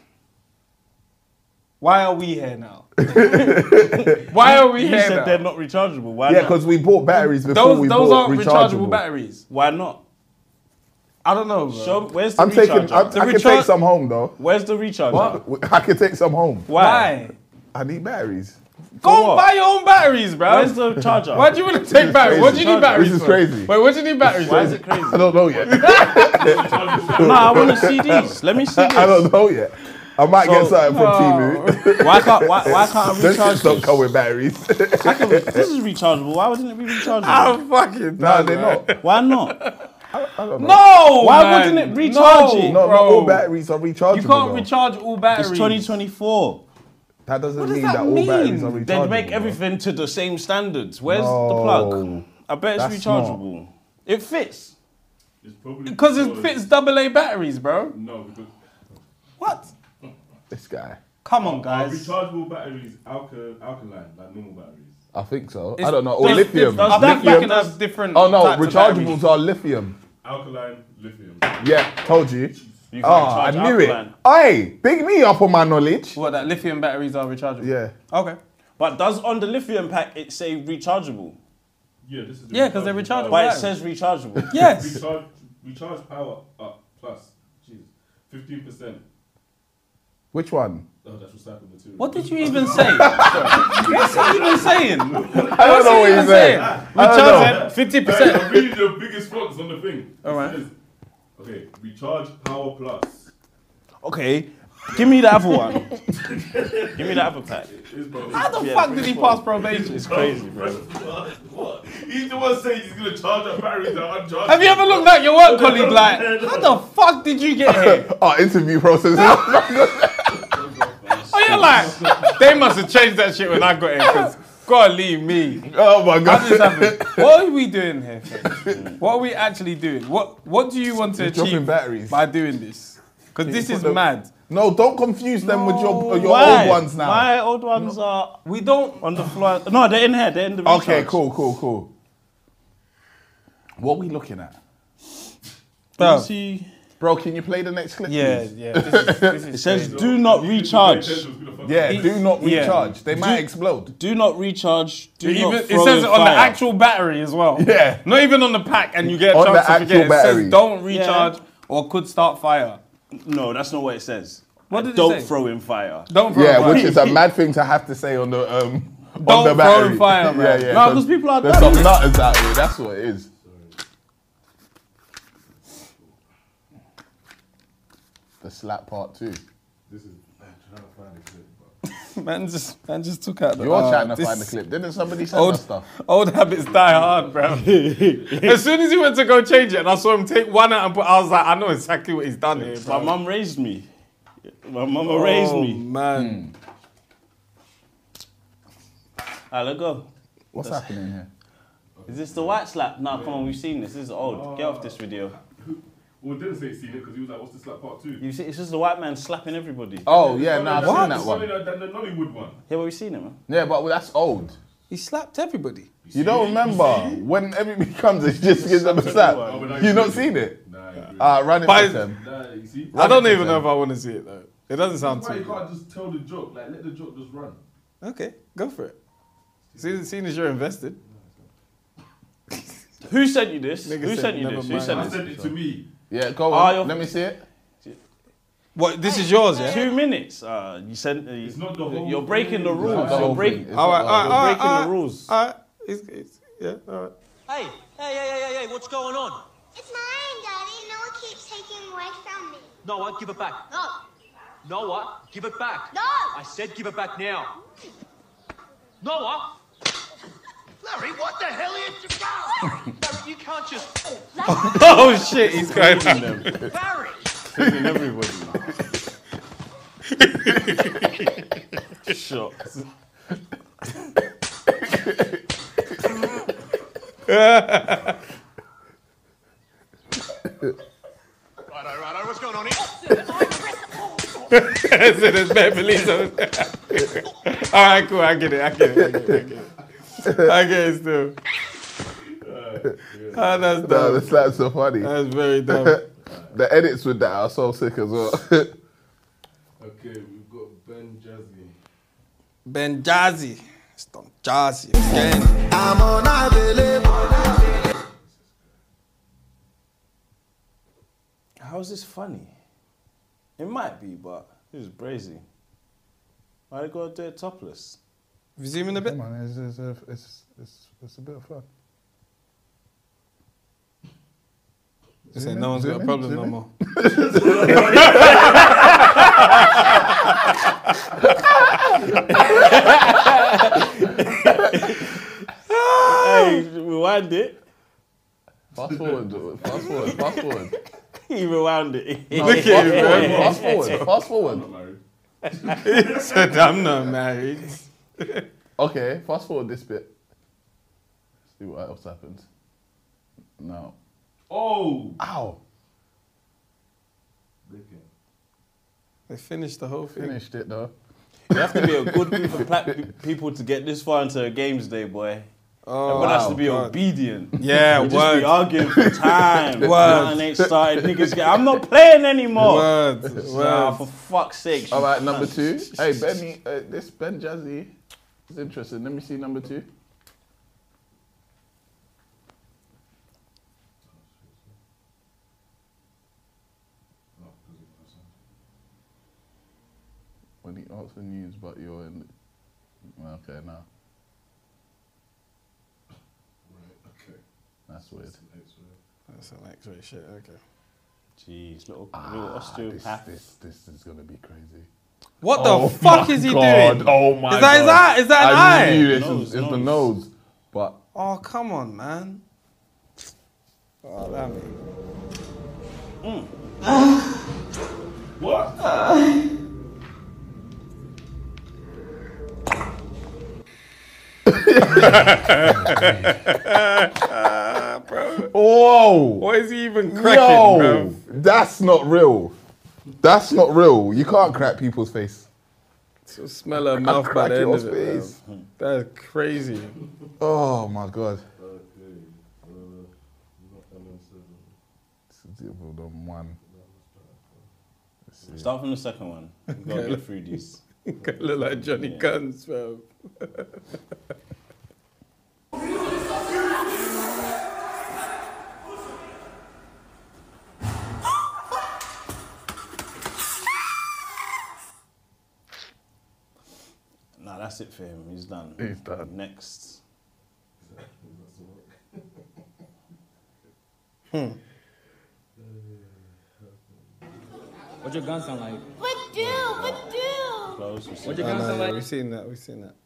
Why are we here now? Why are we You here said now? they're not rechargeable. Why Yeah, not? because we bought batteries before Those we those bought aren't rechargeable batteries. Why not? I don't know, bro. Show, where's the I'm taking. I, recharger? I can take some home though. Where's the recharger? I can take some home. Why? I need batteries. Go and buy your own batteries, bro. Where's the charger? Why do you want to take batteries? What do you need batteries This is for? crazy. Wait, what do you need batteries Why for? is it crazy? I don't know yet. No, I want to see these. Let me see this. I don't know yet. I might get So- something from Oh. Temu. Why can't why, why can't I Them recharge shits don't this? come with batteries. I can, this is rechargeable. Why wouldn't it be rechargeable? I'm fucking no, done, they're man. not. Why not? I don't know. No, Why man. wouldn't it recharge no, it? No, bro. not all batteries are rechargeable. You can't though. recharge all batteries. It's twenty twenty-four. That doesn't What does mean that that, all mean? batteries are rechargeable. They'd make bro. everything to the same standards. Where's the No, plug? I bet it's that's not. rechargeable. It fits. It's probably Because it fits double A batteries, bro. No, because What? This guy. Come on, are guys. rechargeable batteries alka- alkaline, like normal batteries. I think so. It's- I don't know. Or there's lithium. diff- I think lithium. we can have different Oh no, types of batteries. rechargeables are lithium. Alkaline, lithium. Yeah, told you. You Oh, can't I charge knew alkaline. it. Hey, big me up on my knowledge. What, that lithium batteries are rechargeable? Yeah. Okay. But does on the lithium pack it say rechargeable? Yeah, this is the Yeah, 'cause they're rechargeable rechargeable But it batteries. says rechargeable. Yes. Recharge, recharge power up plus. Jesus, fifteen percent. Which one? Oh, that's recycled material. What did you even say? What's he even saying? I don't know what he you're even saying. saying? I don't Recharge know. it fifty I'm percent. reading the biggest fonts on the thing. All right. It says, okay, recharge power plus. Okay, give me the other one. Give me the other pack. How the Yeah, fuck pretty did he cool. pass probation? It's crazy, bro. What? He's the one saying he's gonna charge up batteries that are unchargeable. Have you ever looked at your work colleague like, how the fuck did you get here? Oh, interview process. Oh, you're like, they must have changed that shit when I got here, because God leave me. Oh my God. How does this happen? What are we doing here, friends? What are we actually doing? What What do you want to You're dropping achieve batteries. by doing this? Because this put is them- mad. No, don't confuse them with your your Why? old ones now. My old ones are We don't. on the floor. No, they're in here. They're in the recharge. Okay, cool, cool, cool. What are we looking at? Bro. See, Bro, can you play the next clip, Yeah, please? yeah. This is, this it is says crazy. do not recharge. Yeah, do not Yeah. recharge. They might Do- explode. Do not recharge. Do It, not even, it throw says in it on the fire. actual battery as well. Yeah. Not even on the pack, and you get a On chance the to actual forget. It battery. says don't recharge or could start fire. No, that's not what it says. What did it Don't say? throw in fire. Don't throw Yeah, fire. which is a mad thing to have to say on the um on Don't the throw battery. in fire, man. Yeah, yeah. No, 'cause people are There's dumb. some nutters out here. That's what it is. The slap part two. This is I'm trying to find the clip. But Man just, man just took out the. You're uh, trying to this find the clip. Didn't somebody send Old, us stuff? old habits die hard, bro. As soon as he went to go change it, and I saw him take one out and put, I was like, I know exactly what he's done here, bro. My mum raised me. My mama raised Oh, me. man. Alright, let go. What's happening here? Is this the white slap? No, come on, we've seen this. This is old. Get off this video. well, it didn't say seen it because he was like, "What's the slap part two?" You see, it's just the white man slapping everybody. Oh yeah, no, I've What? seen that It's one. only than the Nollywood one. Yeah, but we've seen it, man. Yeah, but that's old. He slapped everybody. You don't remember when everybody comes, it just gives them a slap. You not seen it? Uh, run it But- for them. Nah, you see? I don't Run it even for know if them. I want to see it, though. It doesn't sound That's why too you good. can't just tell the joke. Like, let the joke just run. Okay, go for it. Seeing, seeing as you're invested. Who sent you this? Nigga Who said sent you never this? Who mind. sent I this? sent it to me. Yeah, go Ah, on. you're- Let me see it. What, this is yours, yeah? Two minutes. Uh, you sent. Uh, It's not the whole You're breaking the thing. rules. not the You're whole breaking. thing. It's All right, not all right, the all whole right. breaking all the right. rules. All right. It's, it's, yeah, all right. Hey, hey, hey, hey, hey, what's going on? It's mine, Daddy. Noah keeps taking away from me. Noah, give it back. No. Noah, give it back. No. I said give it back now. Noah! Larry, what the hell are you... Larry, you can't just... Oh, shit, he's going to them. Larry! Taking everybody. Shots. Righto, righto, what's going on here? So there's Beverly's on it. All right, cool. I get it. I get it. I get it. I get it, I get it still. Oh, that's No, dumb. the slap's so funny. That's very dumb. The edits with that are so sick as well. Okay, we've got Ben Jazzy. Ben Jazzy. It's Don Jazzy again. I'm unavailable. How is this funny? It might be, but this is brazy. Why they gotta do it topless? Have you seen him in a bit? Come on, it's, it's, a, it's, it's, it's a bit of fun. Just Zoom say in, no one's zoom got a in, problem zoom no in. more. Hey, rewind it. Fast forward, fast forward, fast forward. He rewound it. No, Look at him, man. Fast forward, fast forward. He said, I'm not married. Okay, fast forward this bit. See what else happens. No. Oh! Ow. They finished the whole thing. Finished it though. You have to be a good group of black pe- people to get this far into a games day, boy. Oh, Everyone has wow, to be God. obedient. Yeah, we just word. be arguing for time. Word. Nothing ain't started. Niggas get, I'm not playing anymore. Word, Nah, word. for fuck's sake. All right, number two. Hey, Benny, uh, this Ben Jazzy is interesting. Let me see number two. When he asks for news, but you're in. Okay, now. Okay. That's weird. That's an X-ray shit. Okay. Jeez, little, Ah, little this, osteopath. this, this is gonna be crazy. What Oh the fuck my is he God. doing? Oh my Is that his God. eye? Is that an I eye? knew this Nose, is, it's the nose. nose, but Oh, come on, man. Oh, that me. What? Bro. whoa! What is he even cracking, Yo, bro? that's not real. That's not real. You can't crack people's face. So smell her I mouth by crack the end your of it. face. bro. That's crazy. Oh my God. Okay. Uh, not M N seven. Hold on, one. Let's see. Start from the second one. We've got to get through these. Look like Johnny Yeah. Guns, bro. Nah, that's it for him. He's done. He's done. Next. Hmm. What your gun sound like? But do, but do. Close. What your I gun know, sound yeah, like? we've seen that. We've seen that.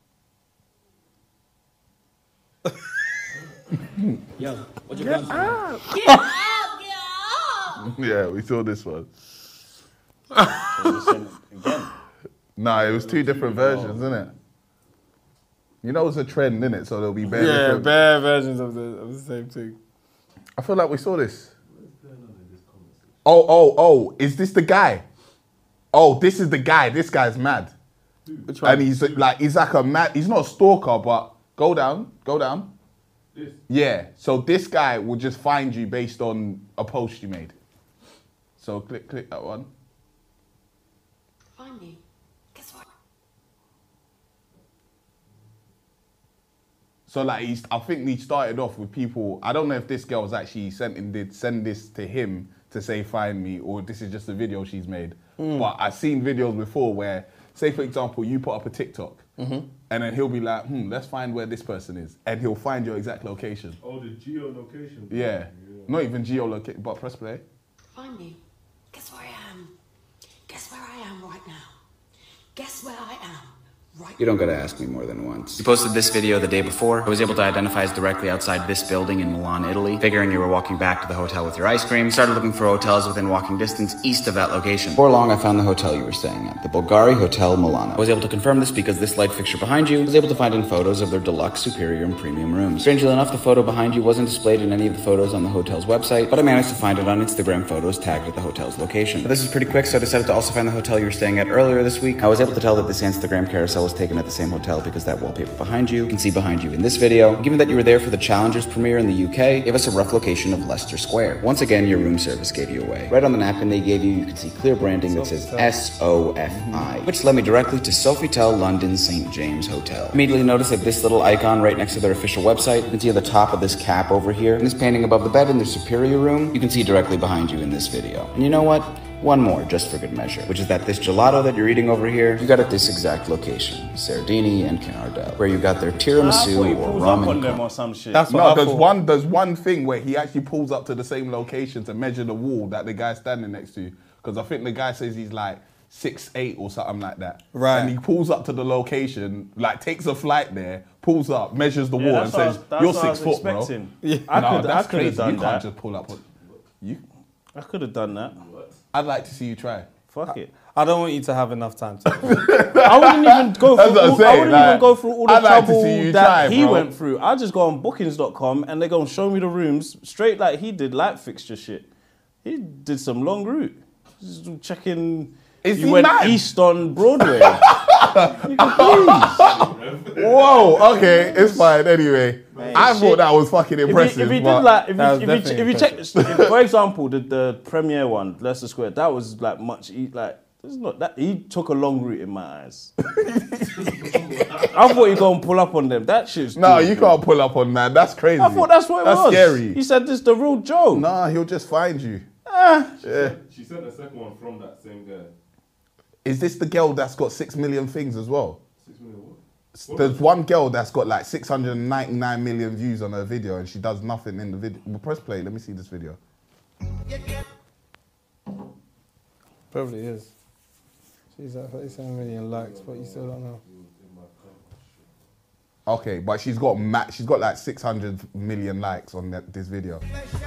Yo, what your gun sound like? Get out, get out. Yeah, we saw this one. Again. Nah, it was two different versions, isn't it? You know it's a trend, innit? So there'll be bare Yeah, different. bare versions of the of the same thing. I feel like we saw this. Oh, oh, oh! Is this the guy? Oh, this is the guy. This guy's mad. Which one? And he's like, he's like a mad. He's not a stalker, but go down, go down. This. Yeah. So this guy will just find you based on a post you made. So click, click that one. Find me. Guess what? So like he's, I think he started off with people. I don't know if this girl was actually sent in, did send this to him to say find me, or this is just a video she's made. But I've seen videos before where, say for example, you put up a TikTok, and then he'll be like, hmm, let's find where this person is, and he'll find your exact location. Oh, the geolocation. Yeah, not even geolocation, but press play. Find me. Guess where I am. Guess where I am right now. Guess where I am right You don't gotta ask me more than once. You posted this video the day before. I was able to identify us directly outside this building in Milan, Italy. Figuring you were walking back to the hotel with your ice cream, started looking for hotels within walking distance east of that location. Before long, I found the hotel you were staying at, the Bulgari Hotel Milano. I was able to confirm this because this light fixture behind you was able to find in photos of their deluxe, superior, and premium rooms. Strangely enough, the photo behind you wasn't displayed in any of the photos on the hotel's website, but I managed to find it on Instagram photos tagged with the hotel's location. But this is pretty quick, so I decided to also find the hotel you were staying at earlier this week. I was able to tell that this Instagram carousel was taken at the same hotel because that wallpaper behind you, you can see behind you in this video. Given that you were there for the Challengers premiere in the U K, gave us a rough location of Leicester Square. Once again, your room service gave you away. Right on the napkin they gave you, you can see clear branding that says S O F I, which led me directly to Sofitel London Saint James Hotel. Immediately noticed that this little icon right next to their official website, you can see at the top of this cap over here, and this painting above the bed in their superior room, you can see directly behind you in this video. And you know what? One more, just for good measure, which is that this gelato that you're eating over here, you got at this exact location, Sardini and Canardel, where you got their tiramisu or ramen. on them or some shit. That's what No, I there's thought. one, there's one thing where he actually pulls up to the same location to measure the wall that the guy's standing next to. Because I think the guy says he's like six eight or something like that. Right. And he pulls up to the location, like takes a flight there, pulls up, measures the Yeah, wall, and that's what I says, was- that's "You're what I six was foot, bro." expecting. Yeah. I no, could- that's I could have crazy. done You can't that. just pull up. You? I could have done that. I'd like to see you try. Fuck it. I don't want you to have enough time to. I wouldn't even go That's through. what I'm All, I saying, wouldn't like, even go through all the I'd like to trouble see you that try, he bro. went through. I just go on bookings dot com and they go and show me the rooms straight like he did, light fixture shit. He did some long route. Just checking. Is you he went mad? east on Broadway. Nigga, please. Whoa, okay, it's fine. Anyway, Man, I shit. thought that was fucking impressive. If he, if he but- did like, if That was you, if you, definitely if you check, if, for example, the, the premiere one, Leicester Square, that was like much, he, like, it's not that, he took a long route in my eyes. I thought he gonna pull up on them. That shit's No, too you good. can't pull up on that. That's crazy. I thought that's what it that's was. scary. He said this is the real Joe. Nah, he'll just find you. Ah. Yeah. She sent the second one from that same guy. Is this the girl that's got six million things as well? Six million what? There's one girl that's got like six hundred ninety-nine million views on her video and she does nothing in the video. Well, press play. Let me see this video. Probably is. She's at thirty-seven million likes, but you still don't know. Okay, but she's got ma- she's got like six hundred million likes on that, this video.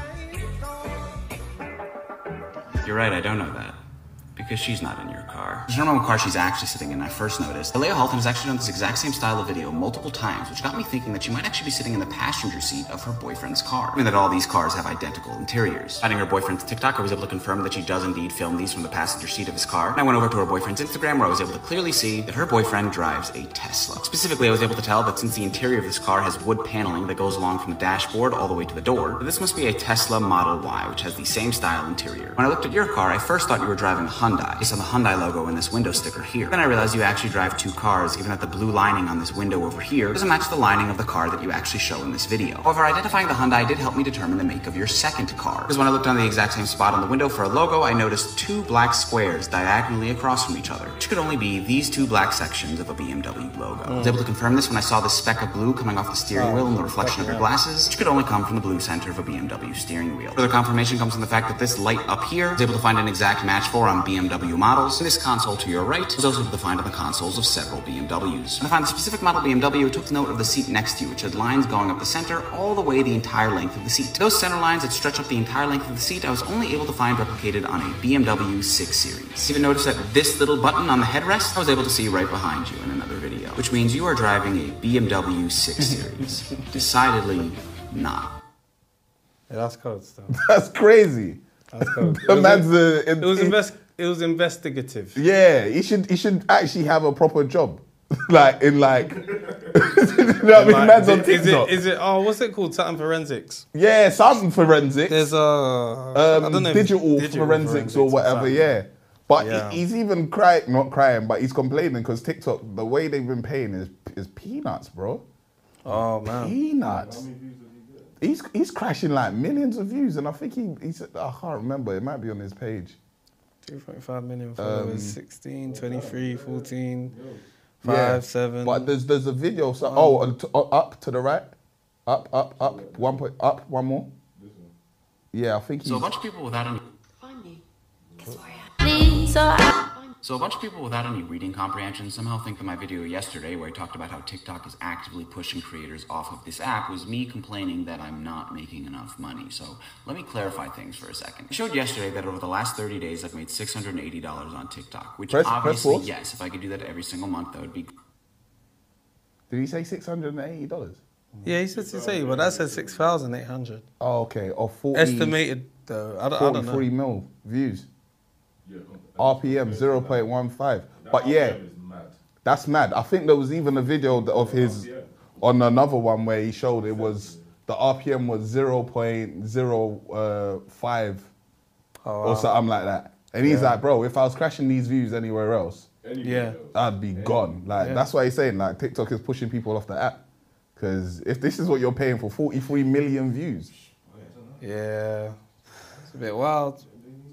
You're right, I don't know that. Because she's not in your car. There's no normal car she's actually sitting in, I first noticed. Leah Halton has actually done this exact same style of video multiple times, which got me thinking that she might actually be sitting in the passenger seat of her boyfriend's car. I mean that all these cars have identical interiors. Finding her boyfriend's TikTok, I was able to confirm that she does indeed film these from the passenger seat of his car. And I went over to her boyfriend's Instagram where I was able to clearly see that her boyfriend drives a Tesla. Specifically, I was able to tell that since the interior of this car has wood paneling that goes along from the dashboard all the way to the door, that this must be a Tesla Model Y, which has the same style interior. When I looked at your car, I first thought you were driving a Hyundai, based on the Hyundai logo in this window sticker here. Then I realized you actually drive two cars, given that the blue lining on this window over here doesn't match the lining of the car that you actually show in this video. However, identifying the Hyundai did help me determine the make of your second car. Because when I looked on the exact same spot on the window for a logo, I noticed two black squares diagonally across from each other, which could only be these two black sections of a B M W logo. I was able to confirm this when I saw this speck of blue coming off the steering Oh, wheel in the reflection of your yeah. glasses, which could only come from the blue center of a B M W steering wheel. Further confirmation comes from the fact that this light up here I was able to find an exact match for on B M W models, and this console to your right was also able to find on the consoles of several B M Ws. When I found the specific model B M W, it took note of the seat next to you, which had lines going up the center all the way the entire length of the seat. Those center lines that stretch up the entire length of the seat, I was only able to find replicated on a B M W six series. Even notice that this little button on the headrest, I was able to see right behind you in another video, which means you are driving a B M W six series. Decidedly not. Yeah, that's cold stuff. That's crazy. That's cold. The man's uh, It was invest. It was investigative. Yeah, he should he should actually have a proper job. like in like you know what I mean? Like, Man's on is it, TikTok. is it? Oh, what's it called? Something forensics. Yeah, something forensics. There's a um, I don't know if it's digital, digital forensics, forensics or or whatever. something. Yeah, but Yeah. He, he's even crying, not crying, but he's complaining because TikTok, the way they've been paying is is peanuts, bro. Oh man, peanuts. He's he's crashing like millions of views, and I think he he said I can't remember. It might be on his page. two point five million followers, Um, sixteen, twenty-three, fourteen, Yeah, five, seven. But there's there's a video. So, Um, oh, uh, to, uh, up to the right, up up up one point up one more. Yeah, I think. So a he's- bunch of people without any So a bunch of people without any reading comprehension somehow think that my video yesterday where I talked about how TikTok is actively pushing creators off of this app was me complaining that I'm not making enough money. So let me clarify things for a second. I showed yesterday that over the last thirty days I've made six hundred eighty dollars on TikTok, which Press- press obviously, pause. yes, if I could do that every single month, that would be Did he say six hundred and eighty dollars? Yeah, he said six eighty, but that said six thousand eight hundred. Oh, okay. Or forty. Estimated though. I don't, I don't know. forty-three mil views. R P M zero point one five. But yeah, that's mad. I think there was even a video of his on another one where he showed it was the R P M was zero point zero five or wow. something like that. And he's Yeah. like, bro, if I was crashing these views anywhere else, Yeah. I'd be gone. Like Yeah. that's why he's saying like TikTok is pushing people off the app. Because if this is what you're paying for, forty-three million views. Yeah, it's a bit wild.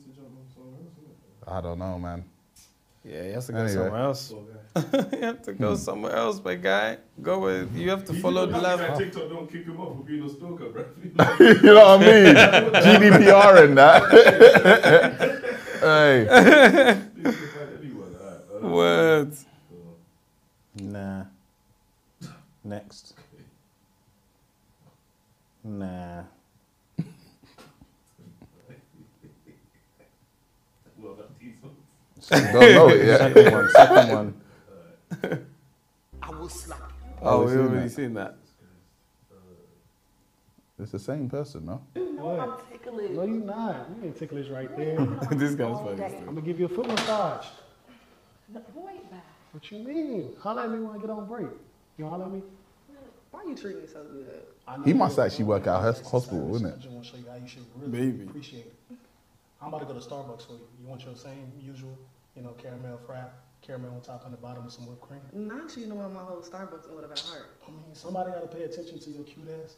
I don't know, man. Yeah, you have to go Anyway. somewhere else. You have to go somewhere else, my guy. Go with. You have to follow the Like life. TikTok don't kick him off for being a stalker, bro. You know what I mean? G D P R and that. Hey. Words. Nah. Next. Nah. Don't know it yet. Second one. Second one. I will slap you. Oh, we've we seen already that. seen that. It's the same person, no? What? No, you not. You ain't ticklish right there. This guy's funny. I'm gonna give you a foot massage. What you mean? Holla at me when I get on break. You holler at me? Why you treating me so good? I know He you must do. actually work at a hos- hospital, isn't I it? just want to show you how you should really Maybe. appreciate it. I'm about to go to Starbucks for you. You want your same usual, you know, caramel frap, caramel on top and the bottom with some whipped cream? Not you know what my whole Starbucks order got hurt. I mean, somebody got to pay attention to your cute ass.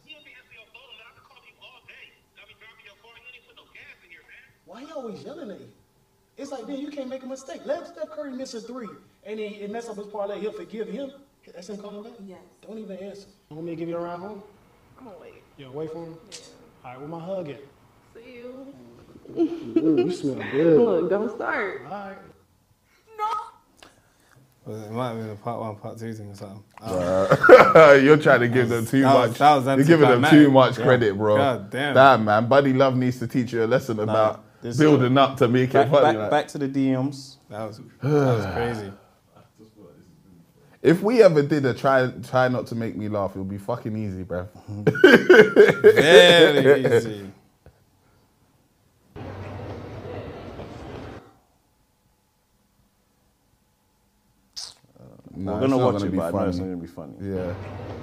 Why you always yelling at you? It's like, man, you can't make a mistake. Let Steph Curry miss a three, and then it mess up his parlay. He'll forgive him. That's him calling back? Yes. Don't even answer. You want me to give you a ride home? I'm gonna wait. You wait for him? Yeah. All right, where my hug at? See you. Ooh, you smell good. Look, don't start. All right. Well, it might have been a part one, part two thing or something. Uh, You're trying to give them too that was- much. that was You're giving them too anticlimactic. much Yeah. credit, bro. God damn. Damn, man. Buddy Love needs to teach you a lesson about this- building up to make Back, it funny. back, like. back to the D Ms. That was, that was crazy. If we ever did a try try not to make me laugh, it would be fucking easy, bro. Very easy. No, We're it's gonna not watch gonna it, be but I know funny. it's not gonna be funny. Yeah.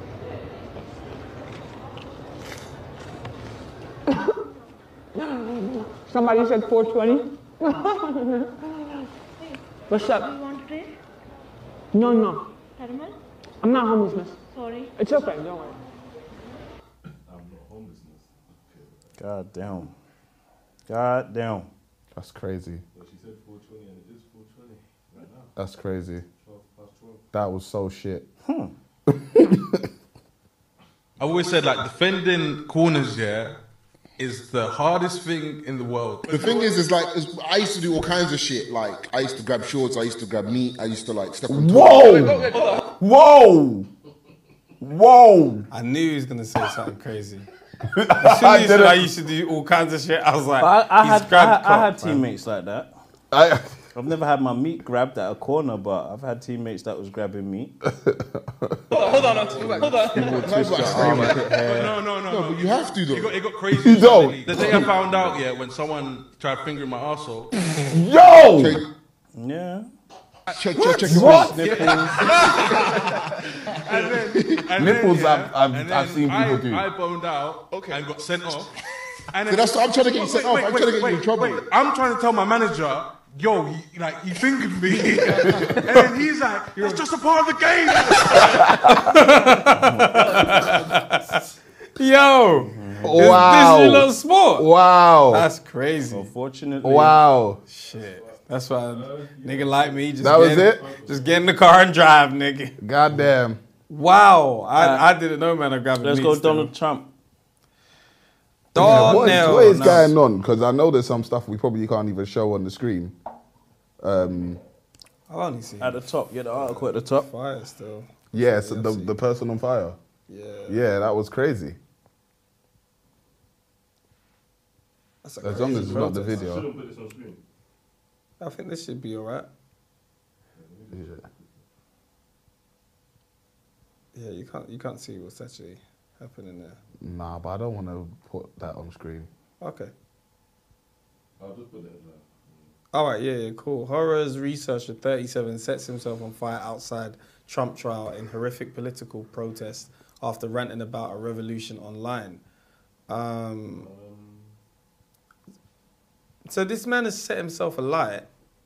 Somebody said four twenty. What's up? You want to pray? No, no. Caramel? I'm not homeless, miss. Sorry. It's okay, don't worry. God damn. God damn. That's crazy. Well, she said four twenty and it is four twenty right now. That's crazy. twelve past twelve. That was so shit. I've always said like defending corners, yeah, is the hardest thing in the world. The thing is, is like, is, I used to do all kinds of shit. Like, I used to grab shorts, I used to grab meat, I used to like step on Whoa! Whoa! Whoa! I knew he was gonna say something crazy. As soon as he said I used to do all kinds of shit, I was like, But I, I he's had, grabbed I, I cock, had man. teammates like that. I, I've never had my meat grabbed at a corner, but I've had teammates that was grabbing meat. Hold on, hold on, hold on. People twist your arm, hit hair. No, no, no, No, no. but you have to, though. It got, it got crazy. You don't. suddenly. The day I found out, yeah, when someone tried fingering my arsehole. Yo! Yeah. Check, check, check your What? nipples. And then, and Nipples then, I've- I've- and I've then seen people I, do. I boned out and got sent off. And So that's- I'm trying to get you sent off. I'm trying to get you in trouble. Wait, I'm trying to tell my manager, yo, he, like, he fingered me. And then he's like, it's just a part of the game. Yo! Wow. This is a little sport. Wow. That's crazy. Unfortunately. Wow. Shit. That's why nigga like me just That was get in- it? Just get in the car and drive, nigga. Goddamn. Wow. I, Uh, I didn't know, man. I'm grabbing Let's meat go still. Donald Trump. Yeah, what is, Donald. what is No. going on? Because I know there's some stuff we probably can't even show on the screen. Um, I've only seen At the top, yeah, the article at the top. fire still. yeah, so the, the person on fire. Yeah. Yeah, that was crazy. That's a As long crazy as it's not the protest. video. Shouldn't put this on screen. I think this should be alright. Yeah. Yeah, you can't you can't see what's actually happening there. Nah, but I don't want to put that on screen. Okay. I'll just put it in there. All right, yeah, yeah, cool. Horrors researcher thirty-seven sets himself on fire outside Trump trial in horrific political protest after ranting about a revolution online. Um, so this man has set himself alight.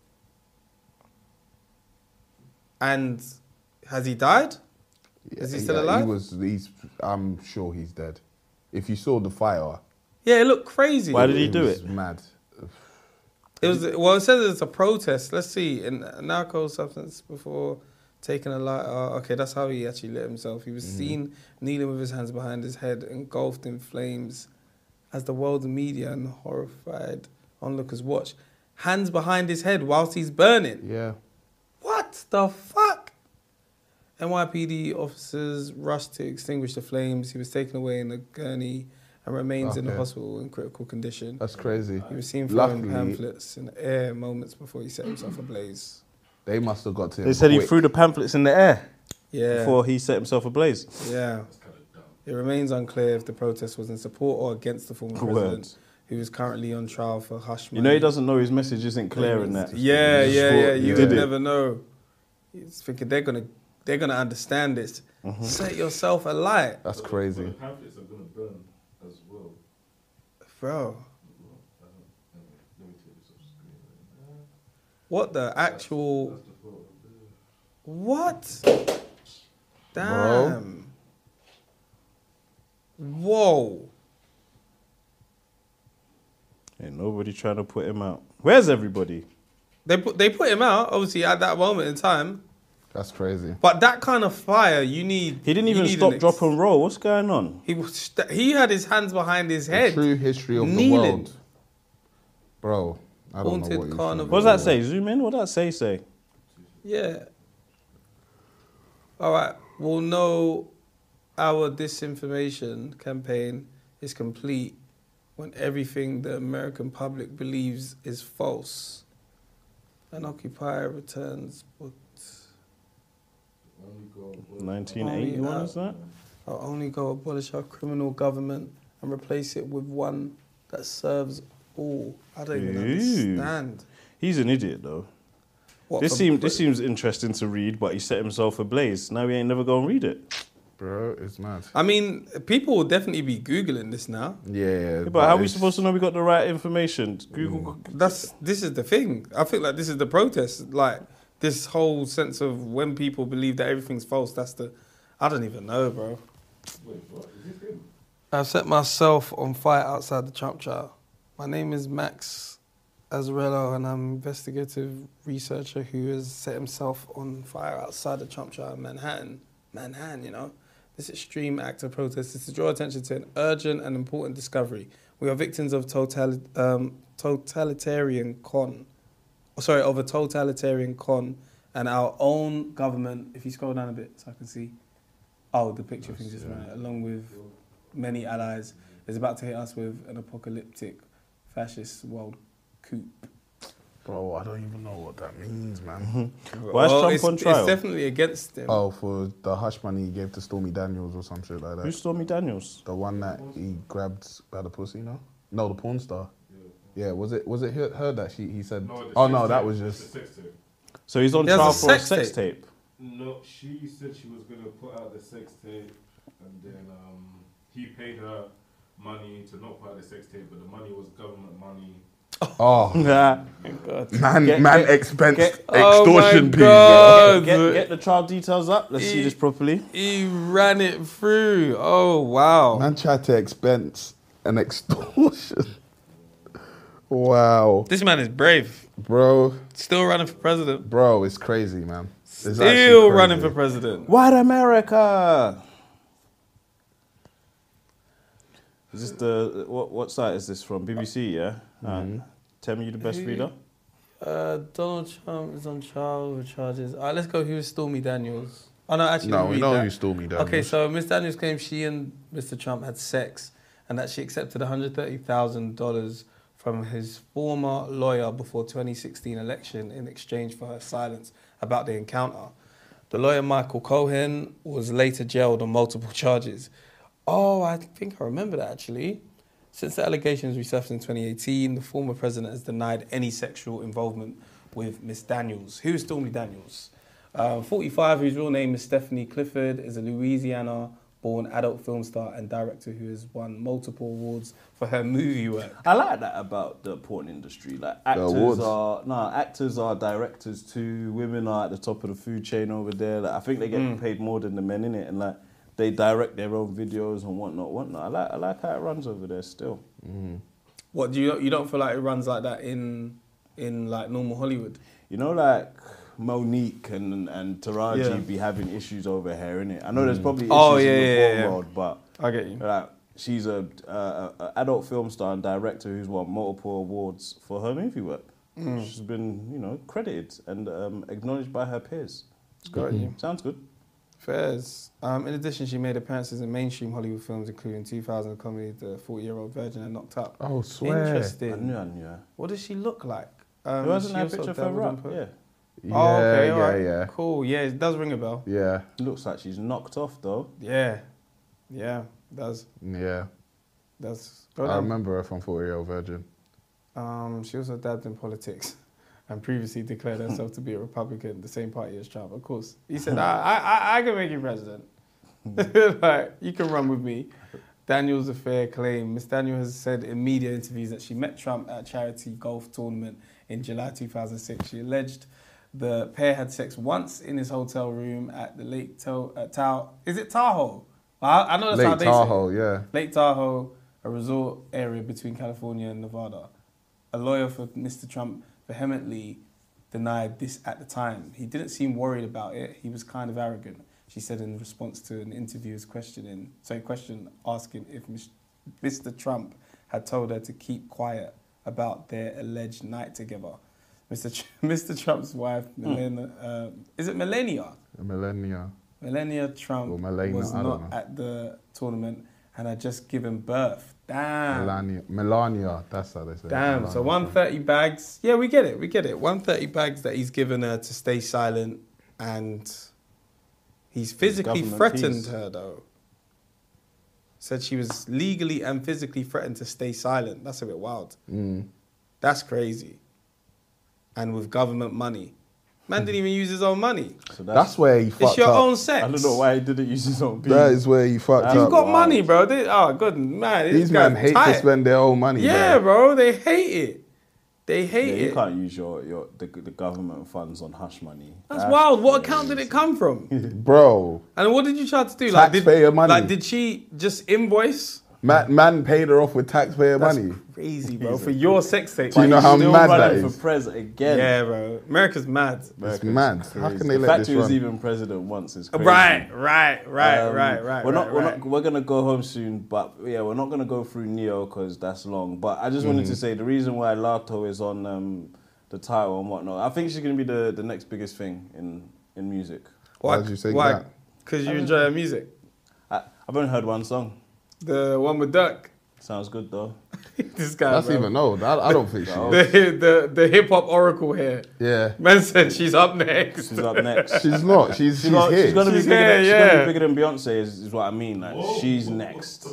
And has he died? Is he still Yeah, alive? He was. He's. I'm sure he's dead. If you saw the fire, Yeah, it looked crazy. Why did he do was it? Mad. It was well. It says it's a protest. Let's see. In narco substance before taking a light. Uh, okay, that's how he actually lit himself. He was Mhm. seen kneeling with his hands behind his head, engulfed in flames, as the world media and horrified onlookers watch. Hands behind his head whilst he's burning. Yeah. What the fuck? N Y P D officers rushed to extinguish the flames. He was taken away in a gurney and remains in the Okay. hospital in critical condition. That's crazy. He was seen throwing Luckily- pamphlets in the air moments before he set himself ablaze. They must have got to him. They said he quick. threw the pamphlets in the air Yeah. before he set himself ablaze. Yeah. It remains unclear if the protest was in support or against the former Words. president, who is currently on trial for hush money. You know he doesn't know his message isn't clear in that. Yeah, He just yeah, thought yeah. he You did would it. never know. He's thinking they're gonna they're gonna understand this. Mhm. Set yourself alight. That's But crazy. the pamphlets are gonna burn as well. Bro. What the actual? What? Damn. Whoa. Ain't nobody trying to put him out. Where's everybody? They put they put him out obviously at that moment in time. That's crazy. But that kind of fire, you need. He didn't you even need stop, an ex- drop, and roll. What's going on? He was st- he had his hands behind his The head. true history of the kneeling. world. Bro, I don't Haunted know what you carnival. What does that say? Zoom in. What does that say? Say. Yeah. All right. We'll know our disinformation campaign is complete when everything the American public believes is false. An occupier returns what? nineteen Only eighty-one out- is that? I'll only go abolish our criminal government and replace it with one that serves all. I don't even Ew. understand. He's an idiot though. What, this for- seems this seems interesting to read, but he set himself ablaze. Now we ain't never gonna read it. Bro, it's mad. I mean, people will definitely be Googling this now. Yeah, yeah. Yeah, but how are we supposed to know we got the right information? Google. That's this is the thing. I feel like this is the protest. Like this whole sense of when people believe that everything's false. That's the. I don't even know, bro. Wait, what? Is this him? I've set myself on fire outside the Trump trial. My name is Max Azarello, and I'm an investigative researcher who has set himself on fire outside the Trump trial in Manhattan. Manhattan, you know. This extreme act of protest is to draw attention to an urgent and important discovery. We are victims of total, um, totalitarian con. Oh, sorry, of a totalitarian con, and our own government. If you scroll down a bit, so I can see. Oh, the picture thing just right. Along with many allies, is about to hit us with an apocalyptic fascist world coup. Bro, I don't even know what that means, man. Why is Trump it's, on trial? It's definitely against him. Oh, for the hush money he gave to Stormy Daniels or some shit like that. Who's Stormy Daniels? The one that he grabbed by the pussy, no? No, the porn star. Yeah, was it was it her, her that she he said? No, the oh sex no, that tape. was The just. sex tape. So he's on He has trial a for a sex sex tape. tape. No, she said she was gonna put out the sex tape, and then um, he paid her money to not put out the sex tape, but the money was government money. Oh, Nah. man, Get- man, get- expense get- Oh extortion, my please. God. Get, get, get the trial details up. Let's see He- this properly. He ran it through. Oh, wow. Man tried to expense an extortion. Wow, This man is brave. bro, Still running for president. bro, it's crazy, man. It's actually Still crazy. running for president. White America. Is this the what? What site is this from? B B C, yeah. Mm-hmm. Uh, tell me you the best Who- reader. Uh, Donald Trump is on trial with charges. All right, let's go. Who is Stormy Daniels? Oh, no, actually, No, let me we read know that. who's Stormy Daniels. Okay, so Miss Daniels claims she and Mister Trump had sex and that she accepted one hundred thirty thousand dollars from his former lawyer before twenty sixteen election in exchange for her silence about the encounter. The lawyer, Michael Cohen, was later jailed on multiple charges. Oh, I think I remember that, actually. Since the allegations resurfaced in twenty eighteen, the former president has denied any sexual involvement with Miss Daniels. Who is Stormy Daniels? Uh, forty-five, whose real name is Stephanie Clifford, is a Louisiana-born adult film star and director who has won multiple awards for her movie work. I like that about the porn industry. Like actors awards. are no actors are directors too. Women are at the top of the food chain over there. Like, I think they get Mm. paid more than the men in it, and like they direct their own videos and whatnot, whatnot. I like I like how it runs over there still. What do you you don't feel like it runs like that in in like normal Hollywood? You know, like Monique and and Taraji Yeah. be having issues over here, innit? I know there's probably issues Oh, in yeah, the yeah, porn yeah. world, but I get you. like she's a, a, a adult film star and director who's won multiple awards for her movie work. Mm. She's been, you know, credited and um, acknowledged by her peers. Got you. Sounds good. Fairs. Um, in addition, she made appearances in mainstream Hollywood films, including two thousand comedy The forty-Year-Old Virgin and Knocked Up. Oh, swear. Interesting. I knew, I knew her. What does she look like? Um, Who hasn't she that also picture of her dabbled in up? po- Yeah. Yeah, Oh, okay, all yeah, right. yeah, Cool. Yeah, it does ring a bell. yeah, Looks like she's knocked off though. Yeah. Yeah, does. yeah. Does. Go I down. remember her from forty-year-old Virgin. Um, she also dabbed in politics. and previously declared herself to be a Republican, the same party as Trump. Of course, he said, I, I, I, I can make you president. Like, you can run with me. Daniel's affair claim. Miss Daniel has said in media interviews that she met Trump at a charity golf tournament in July two thousand six. She alleged the pair had sex once in his hotel room at the Lake to- uh, Tahoe. Is it Tahoe? I, I know that's Lake how they Tahoe, say it. yeah. Lake Tahoe, a resort area between California and Nevada. A lawyer for Mister Trump vehemently denied this at the time. He didn't seem worried about it. He was kind of arrogant, she said in response to an interviewer's questioning, so a question asking if Mister Trump had told her to keep quiet about their alleged night together. Mister Tr- Mister Trump's wife, Melania, uh, is it Melania? Melania. Melania Trump Or Melania, was I don't not know. at the tournament and had just given birth. Damn. Melania. Melania, that's how they say it. Damn, Melania. so one hundred thirty bags. Yeah, we get it, we get it. one hundred thirty bags that he's given her to stay silent, and he's physically government threatened peace. her, though. Said she was legally and physically threatened to stay silent. That's a bit wild. Mm. That's crazy. And with government money. Man didn't even use his own money. So That's where he fucked It's your up. own sex. I don't know why he didn't use his own. That is where he fucked He's up. got money, bro. They, oh, good man. this These guy's men hate tight. to spend their own money. Yeah, bro. They hate it. They Yeah, hate you it. can't use your, your the, the government funds on hush money. That's wild. What account did it come from? Bro. And what did you try to do? Like, did, Taxpayer money. Like, did she just invoice? Man, man paid her off with taxpayer That's money. crazy, bro. For your sex tape. Do you know how Still mad that running is? for president again. Yeah, bro. America's mad. It's mad. How can they the let fact this he was run? even president once is crazy. Right, right, right, Um, right, right. We're not, right, we're right. not, we're gonna go home soon, but yeah, we're not gonna go through Neo because that's long. But I just wanted to Mhm. say the reason why Lato is on um, the title and whatnot. I think she's gonna be the, the next biggest thing in in music. Why Why'd you say Why? that? Because you enjoy her music. I, I've only heard one song. The one with Duck. Sounds good though. This guy. That's bro. even old. I, I don't think she is. The the, the hip hop oracle here. Yeah. Man said she's up next. She's up next. She's not. She's, she's got- here. she's gonna She's be bigger. here, than, she's gonna yeah. be bigger than Beyonce. Is, is what I mean. Like she's next.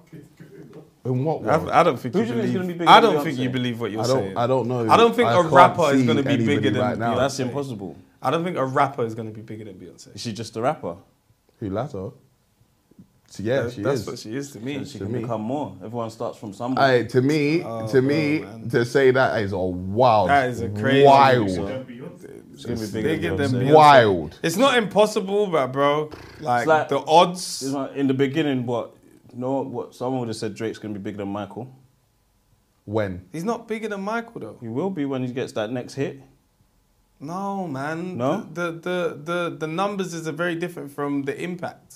In what world? I, I don't think Who you do you think is believe. gonna be bigger I than don't think Beyonce? you believe what you're I don't. saying. I don't know. I don't think I a can't rapper is see going to be anybody bigger than right now. Beyonce. That's impossible. I don't think a rapper is going to be bigger than Beyonce. Is she just a rapper? Who Lato? Yeah, That- she that's is. what she is to me. So she To can me. become more. Everyone starts from somewhere. Aye, to me, Oh, to bro, me, man. to say that is a wild, That is a crazy. wild, It's gonna be bigger, Bigger than than Beyonce. Beyonce. wild. It's not impossible, but bro, like, It's like- the odds. It's not- in the beginning, what? No, what? Someone would have said Drake's gonna be bigger than Michael. When? He's not bigger than Michael though. He will be when he gets that next hit. No, man. No? The the the the, the numbers is a very different from the impact.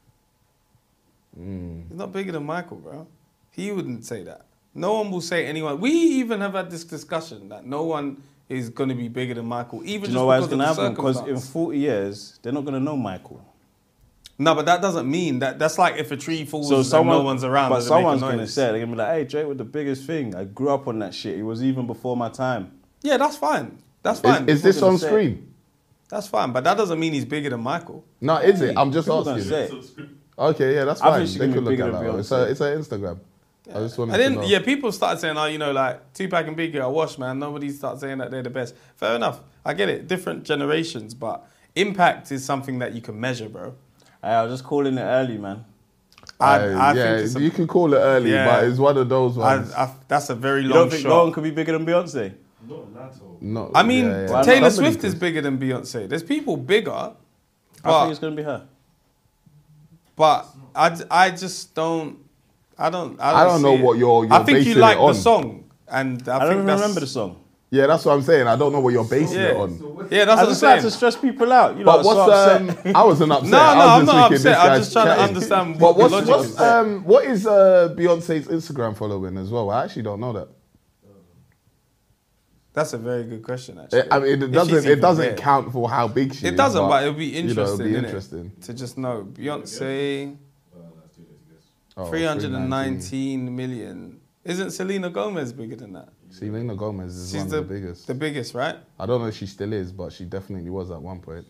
Mm. He's not bigger than Michael, bro. He wouldn't say that. No one will say anyone. We even have had this discussion that no one is going to be bigger than Michael, even Do you just know why it's because gonna of the happen? Because in circumstance. forty years, they're not gonna know Michael. No, but that doesn't mean that. That's like if a tree falls So and someone, no one's around. but does it make a someone's gonna noise? say, they're gonna be like, "Hey, Drake was the biggest thing. I grew up on that shit. It was even before my time." Yeah, that's fine. That's Is, fine. is this People on gonna say- screen? That's fine, but that doesn't mean he's bigger than Michael. No, is it? I'm just People gonna asking. say it. Okay, yeah, that's I think fine. she They can be could look bigger at than that. It's Beyonce. a, it's an Instagram. I just wanted And to then, know. yeah, people started saying, oh, you know, like, Tupac and Biggie are washed, man. Nobody starts saying that they're the best. Fair enough. I get it. Different generations, but impact is something that you can measure, bro. Hey, I was just calling it early, man. I, Uh, I yeah, think it's a, you can call it early, Yeah. but it's one of those I, ones. I, that's a very You long don't think shot. no one could be bigger than Beyonce? Not Lato. no, I mean, yeah, yeah. Why Taylor not? Swift Somebody is could. bigger than Beyonce. There's people bigger, I but think it's gonna be her. but I, I just don't. I don't. I don't, I don't know see what it. you're- you're I think you basing like it on. the song, and I, I, think don't even that's, remember the song. Yeah, that's what I'm saying. I don't know what you're basing Yeah, it on. yeah, that's I what I'm just like saying. to stress people out. You But know, what's so um? upset. I wasn't upset. No, no, I was I'm just not thinking upset. this I'm guy's just trying to chatting. understand But what the what's logic what's is. um what is uh Beyonce's Instagram following as well? I actually don't know that. That's a very good question, actually. It, I mean, it If doesn't she's it even doesn't there. count for how big she is. It doesn't, but it'll be you know, interesting, it'll be innit? interesting. To just know. Beyonce, Oh, three hundred nineteen million. Isn't Selena Gomez bigger than that? Selena Gomez is She's one the, of the biggest. the biggest, right? I don't know if she still is, but she definitely was at one point.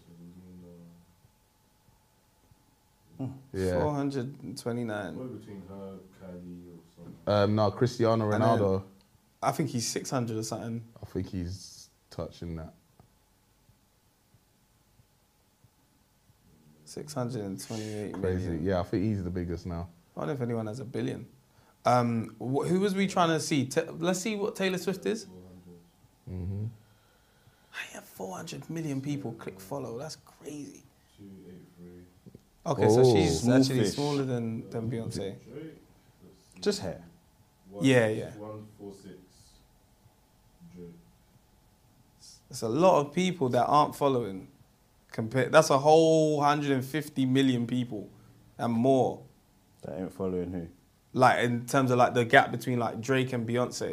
Yeah. four hundred twenty-nine. What between her, Kylie, or something? Um, no, Cristiano And Ronaldo. I think he's six hundred or something. I think he's touching that. six hundred twenty-eight Crazy. million. Yeah, I think he's the biggest now. I wonder if anyone has a billion. Um, wh- who was we trying to see? Ta let's see what Taylor Swift is. Mm-hmm. I have four hundred million people click follow. That's crazy. two eighty-three. Okay, so Oh. she's Small actually fish. smaller than, than Beyonce. Just hair. One, Yeah, yeah. one four six. Drake. It's a lot of people that aren't following. Compare, that's a whole one hundred fifty million people and more. That ain't following who? Like in terms of like the gap between like Drake and Beyonce.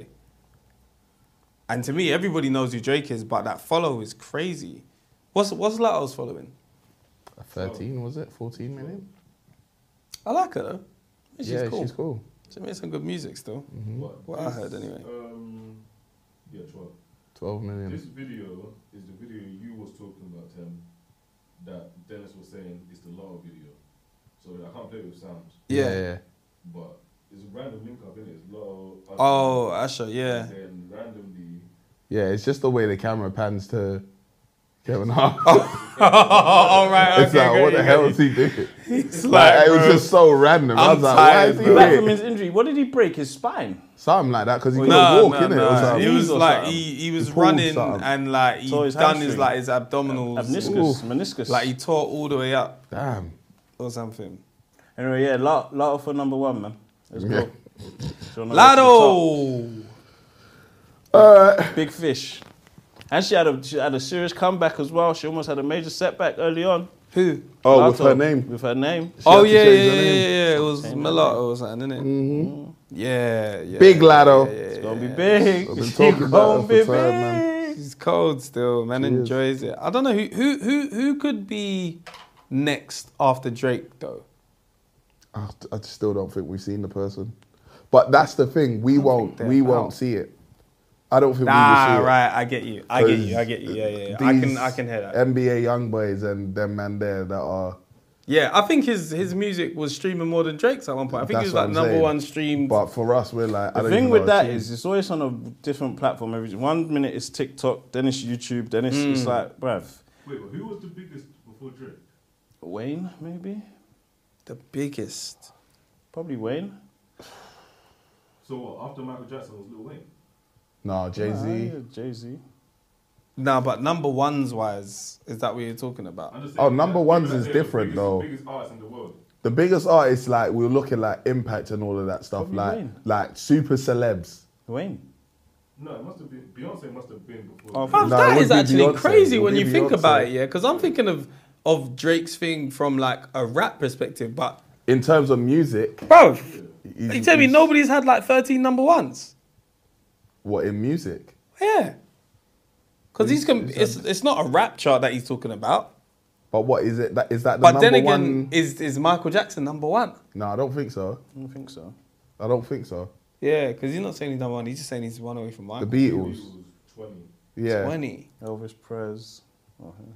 And to me, everybody knows who Drake is, but that follow is crazy. What's what's Lotto's following? thirteen, was it? fourteen million? I like her though. She's Yeah, cool. she's cool. She made some good music still. Mhm. What I heard anyway. Um, yeah, twelve. twelve million. This video is the video you was talking about, Tim, that Dennis was saying is the Lotto video. So I can't play it with sound. Yeah. yeah. But it's a random link up, innit? It's Lotto. Usher, Oh, Usher, yeah. And then randomly. Yeah, it's just the way the camera pans to Kevin Hart. All right, It's okay, like, what great, the hell great. is he doing? It's like, like, it was bro, just so random. I I'm was like, why tired, is he bro. Back doing from his injury, what did he break? His spine? something like that? Because he couldn't Nah, walk, nah, innit? It nah. was like, He was Knees or like something? he, he was He pulled running something. and like he Tore his done his hamstring. like his abdominals. Meniscus. Meniscus. Like he tore all the way up damn. or something. Anyway, yeah, Lotto Lotto for number one, man. Let's Yeah. go. So now Lotto. Uh, Big fish. And she had a she had a serious comeback as well. She almost had a major setback early on. Who? Oh, with Lotto. her name. With her name. She Oh had to yeah, yeah, change yeah, her yeah, name. yeah. It was Change her mulatto or something, isn't it? Mm-hmm. Yeah, yeah. Big Lotto. Yeah, yeah, It's gonna yeah. be big. I've been It's talking about gonna her be for time, man. big. She's cold still, man. She is. Enjoys it. I don't know who who who who could be next after Drake though. I, I still don't think we've seen the person. But that's the thing. We won't. they're We won't out. see it. I don't think Ah, we will see right. I get you. I get you. I get you. Yeah, yeah. yeah. I These can I can hear that. N B A young boys and them man there that are. Yeah, I think his his music was streaming more than Drake's at one point. I think That's he was what like I'm number saying. one streamed. But for us, we're like. I The don't thing even with know that a is, tune. it's always on a different platform. Every one minute it's TikTok, then it's YouTube, then it's, it's Mm. like, bruv, Wait, but who was the biggest before Drake? Wayne maybe, the biggest. probably Wayne. So what, after Michael Jackson was Lil Wayne? No, Jay Z. Jay Z. Nah, but number ones wise, is that what you're talking about? I'm just Oh, saying, number like, ones people is that say the different, biggest, though. Biggest artists in the world. The biggest artists, like we were looking like Impact and all of that stuff, Probably like Wayne. like super celebs. Wayne. No, it must have been Beyonce. Must have been before. Oh, Drake. Bruv, No, it that would is be actually Beyonce. crazy It would when be you think Beyonce. about it, yeah. Because I'm thinking of of Drake's thing from like a rap perspective, but In terms of music, bro, he's- you tell me he's- nobody's had like thirteen number ones. What in music? Yeah, because he's com- Is- it's it's not a rap chart that he's talking about. But what is it? That is that the But number then again, one? is is Michael Jackson number one? No, I don't think so. I don't think so. I don't think so. Yeah, because he's not saying he's number one. He's just saying he's one away from The Michael. Beatles. twenty. Yeah. Twenty. Elvis Presley. Oh, yeah.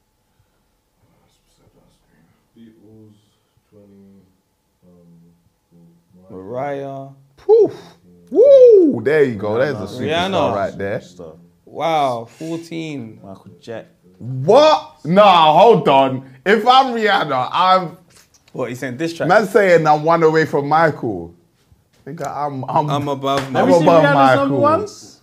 Beatles, twenty. Um, Mariah. Poof. Woo! There you go. There's a superstar Rihanna. right there. Wow, fourteen. Michael Jack. What? Nah, hold on. If I'm Rihanna, I'm. What he's saying? This track. Man saying I'm one away from Michael. Think I'm. I'm, I'm above. I'm Have you seen above Rihanna's number Michael. ones?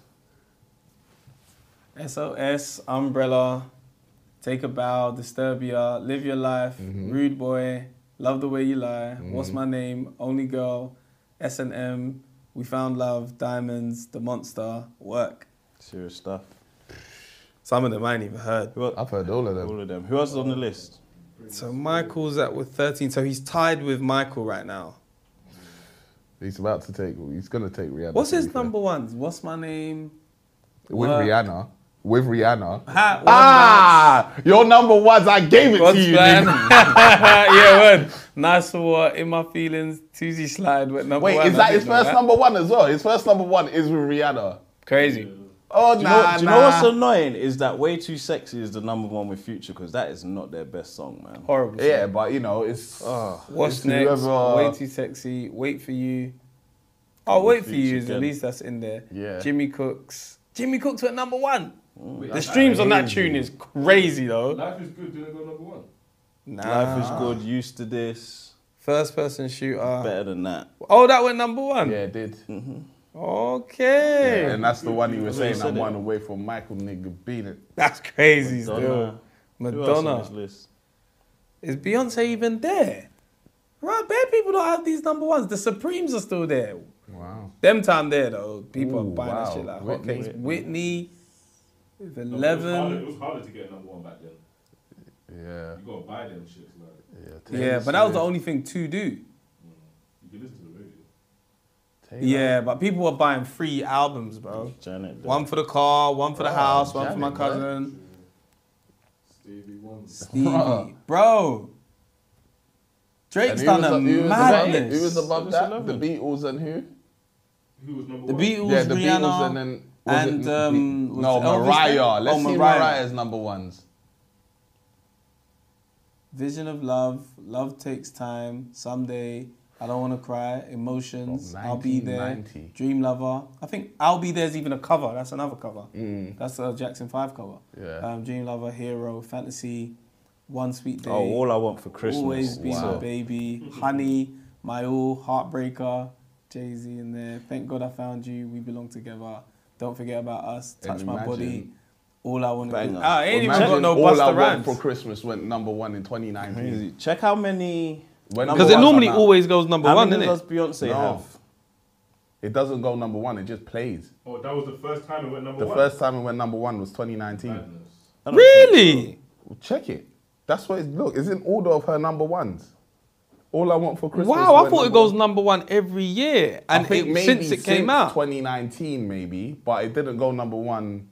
S O S, Umbrella, Take a Bow, Disturbia, Live Your Life, Mm-hmm. Rude Boy, Love the Way You Lie, What's My Name, Only Girl, S and M, We Found Love, Diamonds, The Monster, Work. Serious stuff. Some of them I ain't even heard. I've heard all of them. All of them. Who else is on the list? So Michael's at with thirteen, so he's tied with Michael right now. He's about to take. He's gonna take Rihanna. What's to his be fair. number ones? What's My Name? With Work. Rihanna. With Rihanna. Ha- ah, your number ones. I gave it God's to you. plan. nigga. Yeah, word. Nice for what? In My Feelings, Tuesday Slide. With number Wait, one. is I that his didn't know first that. number one as well? His first number one is with Rihanna. Crazy. Oh, Do you, nah, know, do you nah. know what's annoying is that Way Too Sexy is the number one with Future because that is not their best song, man. Horrible. Yeah, but you know, it's. Oh, What's it's next? whoever- Way Too Sexy. Wait for You. Oh, Wait for Future You is again. at least that's in there. Yeah. Jimmy Cooks. Jimmy Cooks at number one. Wait, The streams on that tune is crazy though. Life is Good didn't go number one. Nah. Life is Good, Used to This. First person shooter. Better than that. Oh, that went number one? Yeah, it did. Mm-hmm. Okay. Yeah, and that's the one he was That's what he saying. said I'm it. one away from Michael nigga beat it. That's crazy Madonna. still. Who else Madonna. on this list? Is Beyonce even there? Right, bad people don't have these number ones. The Supremes are still there. Wow. Them time there though. People Ooh, are buying wow. that shit like Whitney. hotcakes. Whitney, with No, It was, harder, eleven. it was harder to get number one back then. Yeah. You gotta buy them shits like. Yeah, Yeah, but that was the only thing to do. You can listen to the radio. Taylor. Yeah, but people were buying free albums, bro. Janet. One for the car, one for the Oh, house, one for my Janet, man. cousin. Stevie Wonder. Stevie, bro. Drake's And who done was a the- who was above- madness. Who was above that? eleven. The Beatles and who? Who was number The one? Beatles, Yeah, the Rihanna, Beatles and then was and it, um, was no Elvis Mariah. there? Let's Oh, see Mariah. Mariah's number ones. Vision of Love, Love Takes Time, Someday, I Don't Want to Cry, Emotions, From I'll Be There, nineteen ninety. Dream Lover. I think I'll Be There's even a cover. That's another cover. Mm. That's a Jackson five cover. Yeah. Um, Dream Lover, Hero, Fantasy, One Sweet Day. Oh, All I Want for Christmas. Always Be Wow. My Baby, Honey, My All, Heartbreaker, Jay-Z in there. Thank God I Found You, We Belong Together. Don't Forget About Us, Touch And My imagine- Body. All I Want to Do. Banger. Ah, ain't even Imagine got no All I Busta Want Rhymes. for Christmas went number one in twenty nineteen. Crazy. Check how many. When Because number it one normally come out. always goes number How one, many innit? does Beyonce No. have? It doesn't go number one. It just plays. Oh, that was the first time it went number The one. first time it went number one was twenty nineteen. Madness. I don't think Really? Check it. That's what it's look. It's in order of her number ones. All I Want for Christmas. Wow, I went thought it number goes one. number one every year, I and think it, maybe since it came out. twenty nineteen, maybe, but it didn't go number one.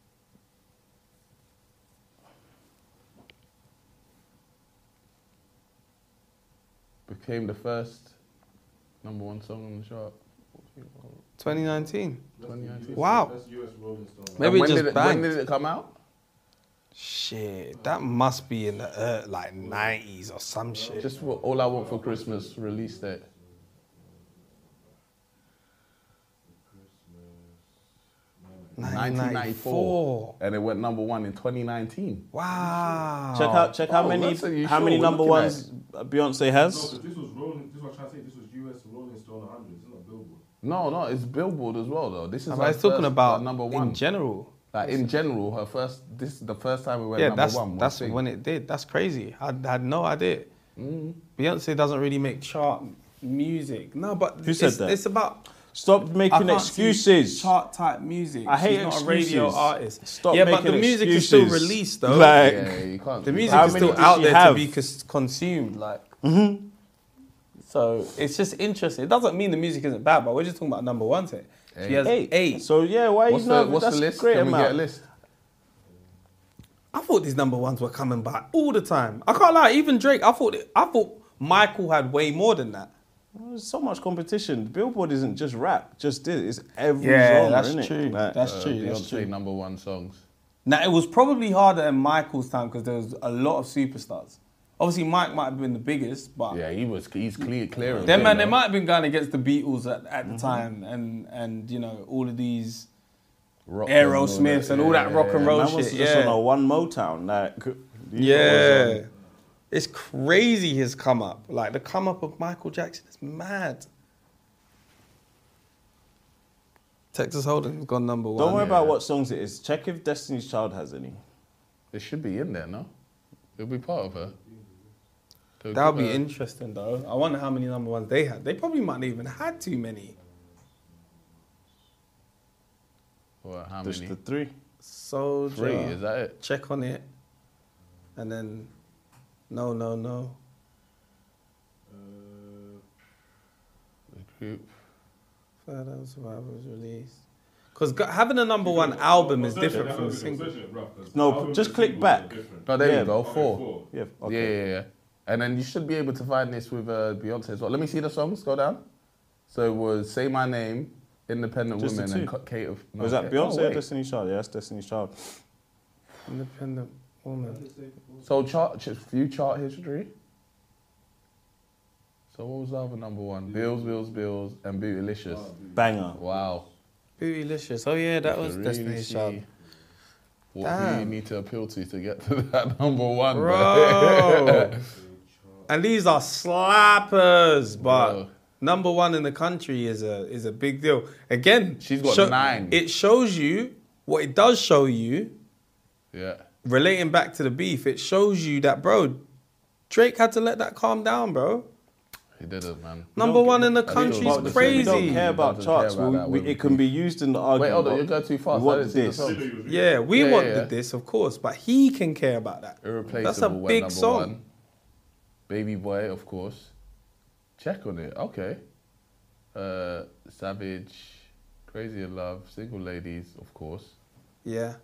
Became the first number one song on the chart. twenty nineteen. twenty nineteen. Wow. That's U S Rolling Stone. Maybe And it when just did it, when banged. did it come out? Shit, that must be in the uh, like nineties or some shit. Just for All I Want for Christmas release date. nineteen ninety-four, and it went number one in twenty nineteen. Wow. Check out, check how Oh, many, that's a- you how sure many we're number looking ones Beyonce No, has. 'cause this was Rolling. This is what I'm trying to say. This was U S Rolling Stone one hundred. It's not Billboard. No, no, it's Billboard as well though. This is But her it's talking first, about like, number one. in general. Like in general, her first. This is the first time we went Yeah, number that's one. one that's thing. when it did. That's crazy. I, I had no idea. Mm. Beyonce doesn't really make chart music. No, but Who said it's, that? it's about. Stop I making can't see excuses. Chart type music. I hate She's not a radio excuses. artist. Stop yeah, but the making music is still excuses. released though. Like- Yeah, you can't. The do music How is many still does out she there have? to be cons- consumed. Like, Mm-hmm. so it's just interesting. It doesn't mean the music isn't bad, but we're just talking about number ones here. She has Eight. eight. So yeah, why What's you the, know what's that's the list? great Can we amount. get a list? I thought these number ones were coming by all the time. I can't lie. Even Drake, I thought I thought Michael had way more than that. Well, there's so much competition. Billboard isn't just rap, just this. It's every Yeah, genre, that's innit? true. Like, That's Uh, true. That's Beyonce true. number one songs. Now it was probably harder in Michael's time because there was a lot of superstars. Obviously, Mike might have been the biggest, but Yeah, he was. He's clear, clear. of them them, man, they though. might have been going against the Beatles at, at the time, and and you know all of these Rock and all Aerosmiths that, and all that yeah, rock and yeah. roll Man was shit. just Yeah, on a one Motown. Like, these yeah. was, um, It's crazy his come up. Like the come up of Michael Jackson is mad. Texas Hold'em's gone number one. Don't worry yeah. about what songs it is. Check if Destiny's Child has any. It should be in there, no? It'll be part of her. They'll That would give be her- interesting though. I wonder how many number ones they had. They probably might not even had too many. Well, how Just many? the three. Soldier. Three, is that it? Check on it. And then no, no, no. The group. Flat Out Survivors released. Because having a number one album is different from a single. No, just click back. Oh, there Yeah. you go. Four. Yeah, Yeah, okay. yeah, yeah. And then you should be able to find this with uh, Beyonce as well. Let me see the songs. Go down. So it was Say My Name, Independent Just the Women, and two. Co- Kate of. Was that Kate- Beyonce oh, or wait. Destiny's Child? Yeah, that's Destiny's Child. Independent woman. So chart, ch- few chart history. So what was the other number one? Bills, Bills, Bills, and Bootylicious. Banger. Wow. Bootylicious. Oh yeah, that You was can really Destiny's see- Child. What do you Damn. need to appeal to to get to that number one, Bro. And these are slappers, but number one in the country is a is a big deal. Again, she's got nine. It shows you what it does show you. Yeah. Relating back to the beef, it shows you that, bro, Drake had to let that calm down, bro. He did it, man. Number one in the We country don't- is crazy. We don't care about Doesn't care charts. about We- that we- when it can be used in the argument. Wait, hold on, but you go too fast. we I want didn't see the this. song. Yeah, we Yeah, want yeah, the yeah. this, of course, but he can care about that. Irreplaceable That's a went big number song. one. Baby Boy, of course. Check on it. Okay. Uh, Savage, Crazy in Love, Single Ladies, of course. Yeah.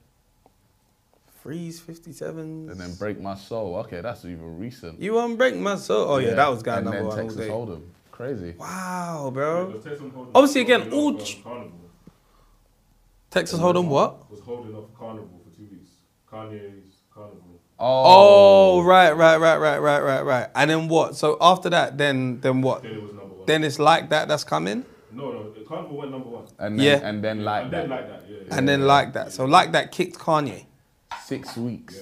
Freeze fifty-seven. And then Break My Soul. Okay, that's even recent. You want break my soul? Oh yeah, that was guy and number then one all Texas day. Hold'em. Crazy. Wow, bro. Yeah, Texas Hold'em Obviously, was again, holding all off, ch- um, Carnival. Texas Hold'em what? Was holding off Carnival for two weeks. Kanye's Carnival. Oh. right, right, right, right, right, right, right. And then what? So after that, then then what? Then it was number one. Then it's like that. That's coming. No, no, the Carnival went number one. And then, Yeah. and then like And that. then like that, yeah. yeah. And then like that. So like that kicked Kanye. Six weeks.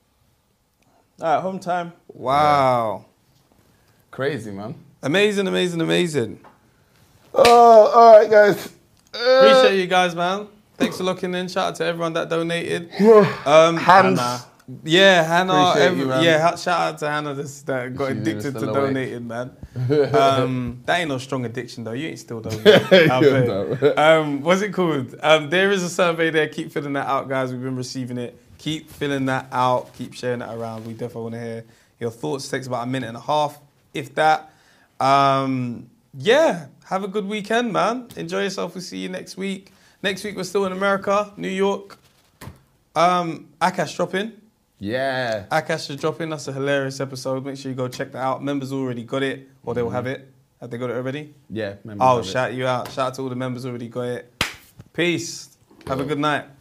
All right, home time. Wow. Crazy, man. Amazing, amazing, amazing. Oh, all right, guys. Appreciate you guys, man. Thanks for looking in. Shout out to everyone that donated. Um, Hands. Hannah. Yeah, Hannah. Appreciate every- you, man. yeah, ha- shout out to Hannah this, that got She's addicted even to still awake. donating, man. Um, that ain't no strong addiction, though. You ain't still donating. I'll You're bet. um, what's it called? Um, there is a survey there. Keep filling that out, guys. We've been receiving it. Keep filling that out. Keep sharing that around. We definitely want to hear your thoughts. Takes about a minute and a half, if that. Um, yeah, have a good weekend, man. Enjoy yourself. We'll see you next week. Next week, we're still in America, New York. Um, Akash dropping. Yeah. Akash is dropping. That's a hilarious episode. Make sure you go check that out. Members already got it, or they'll have it. Have they got it already? Yeah. members Oh, have it. shout you out. Shout out to all the members already got it. Peace. Have a good night.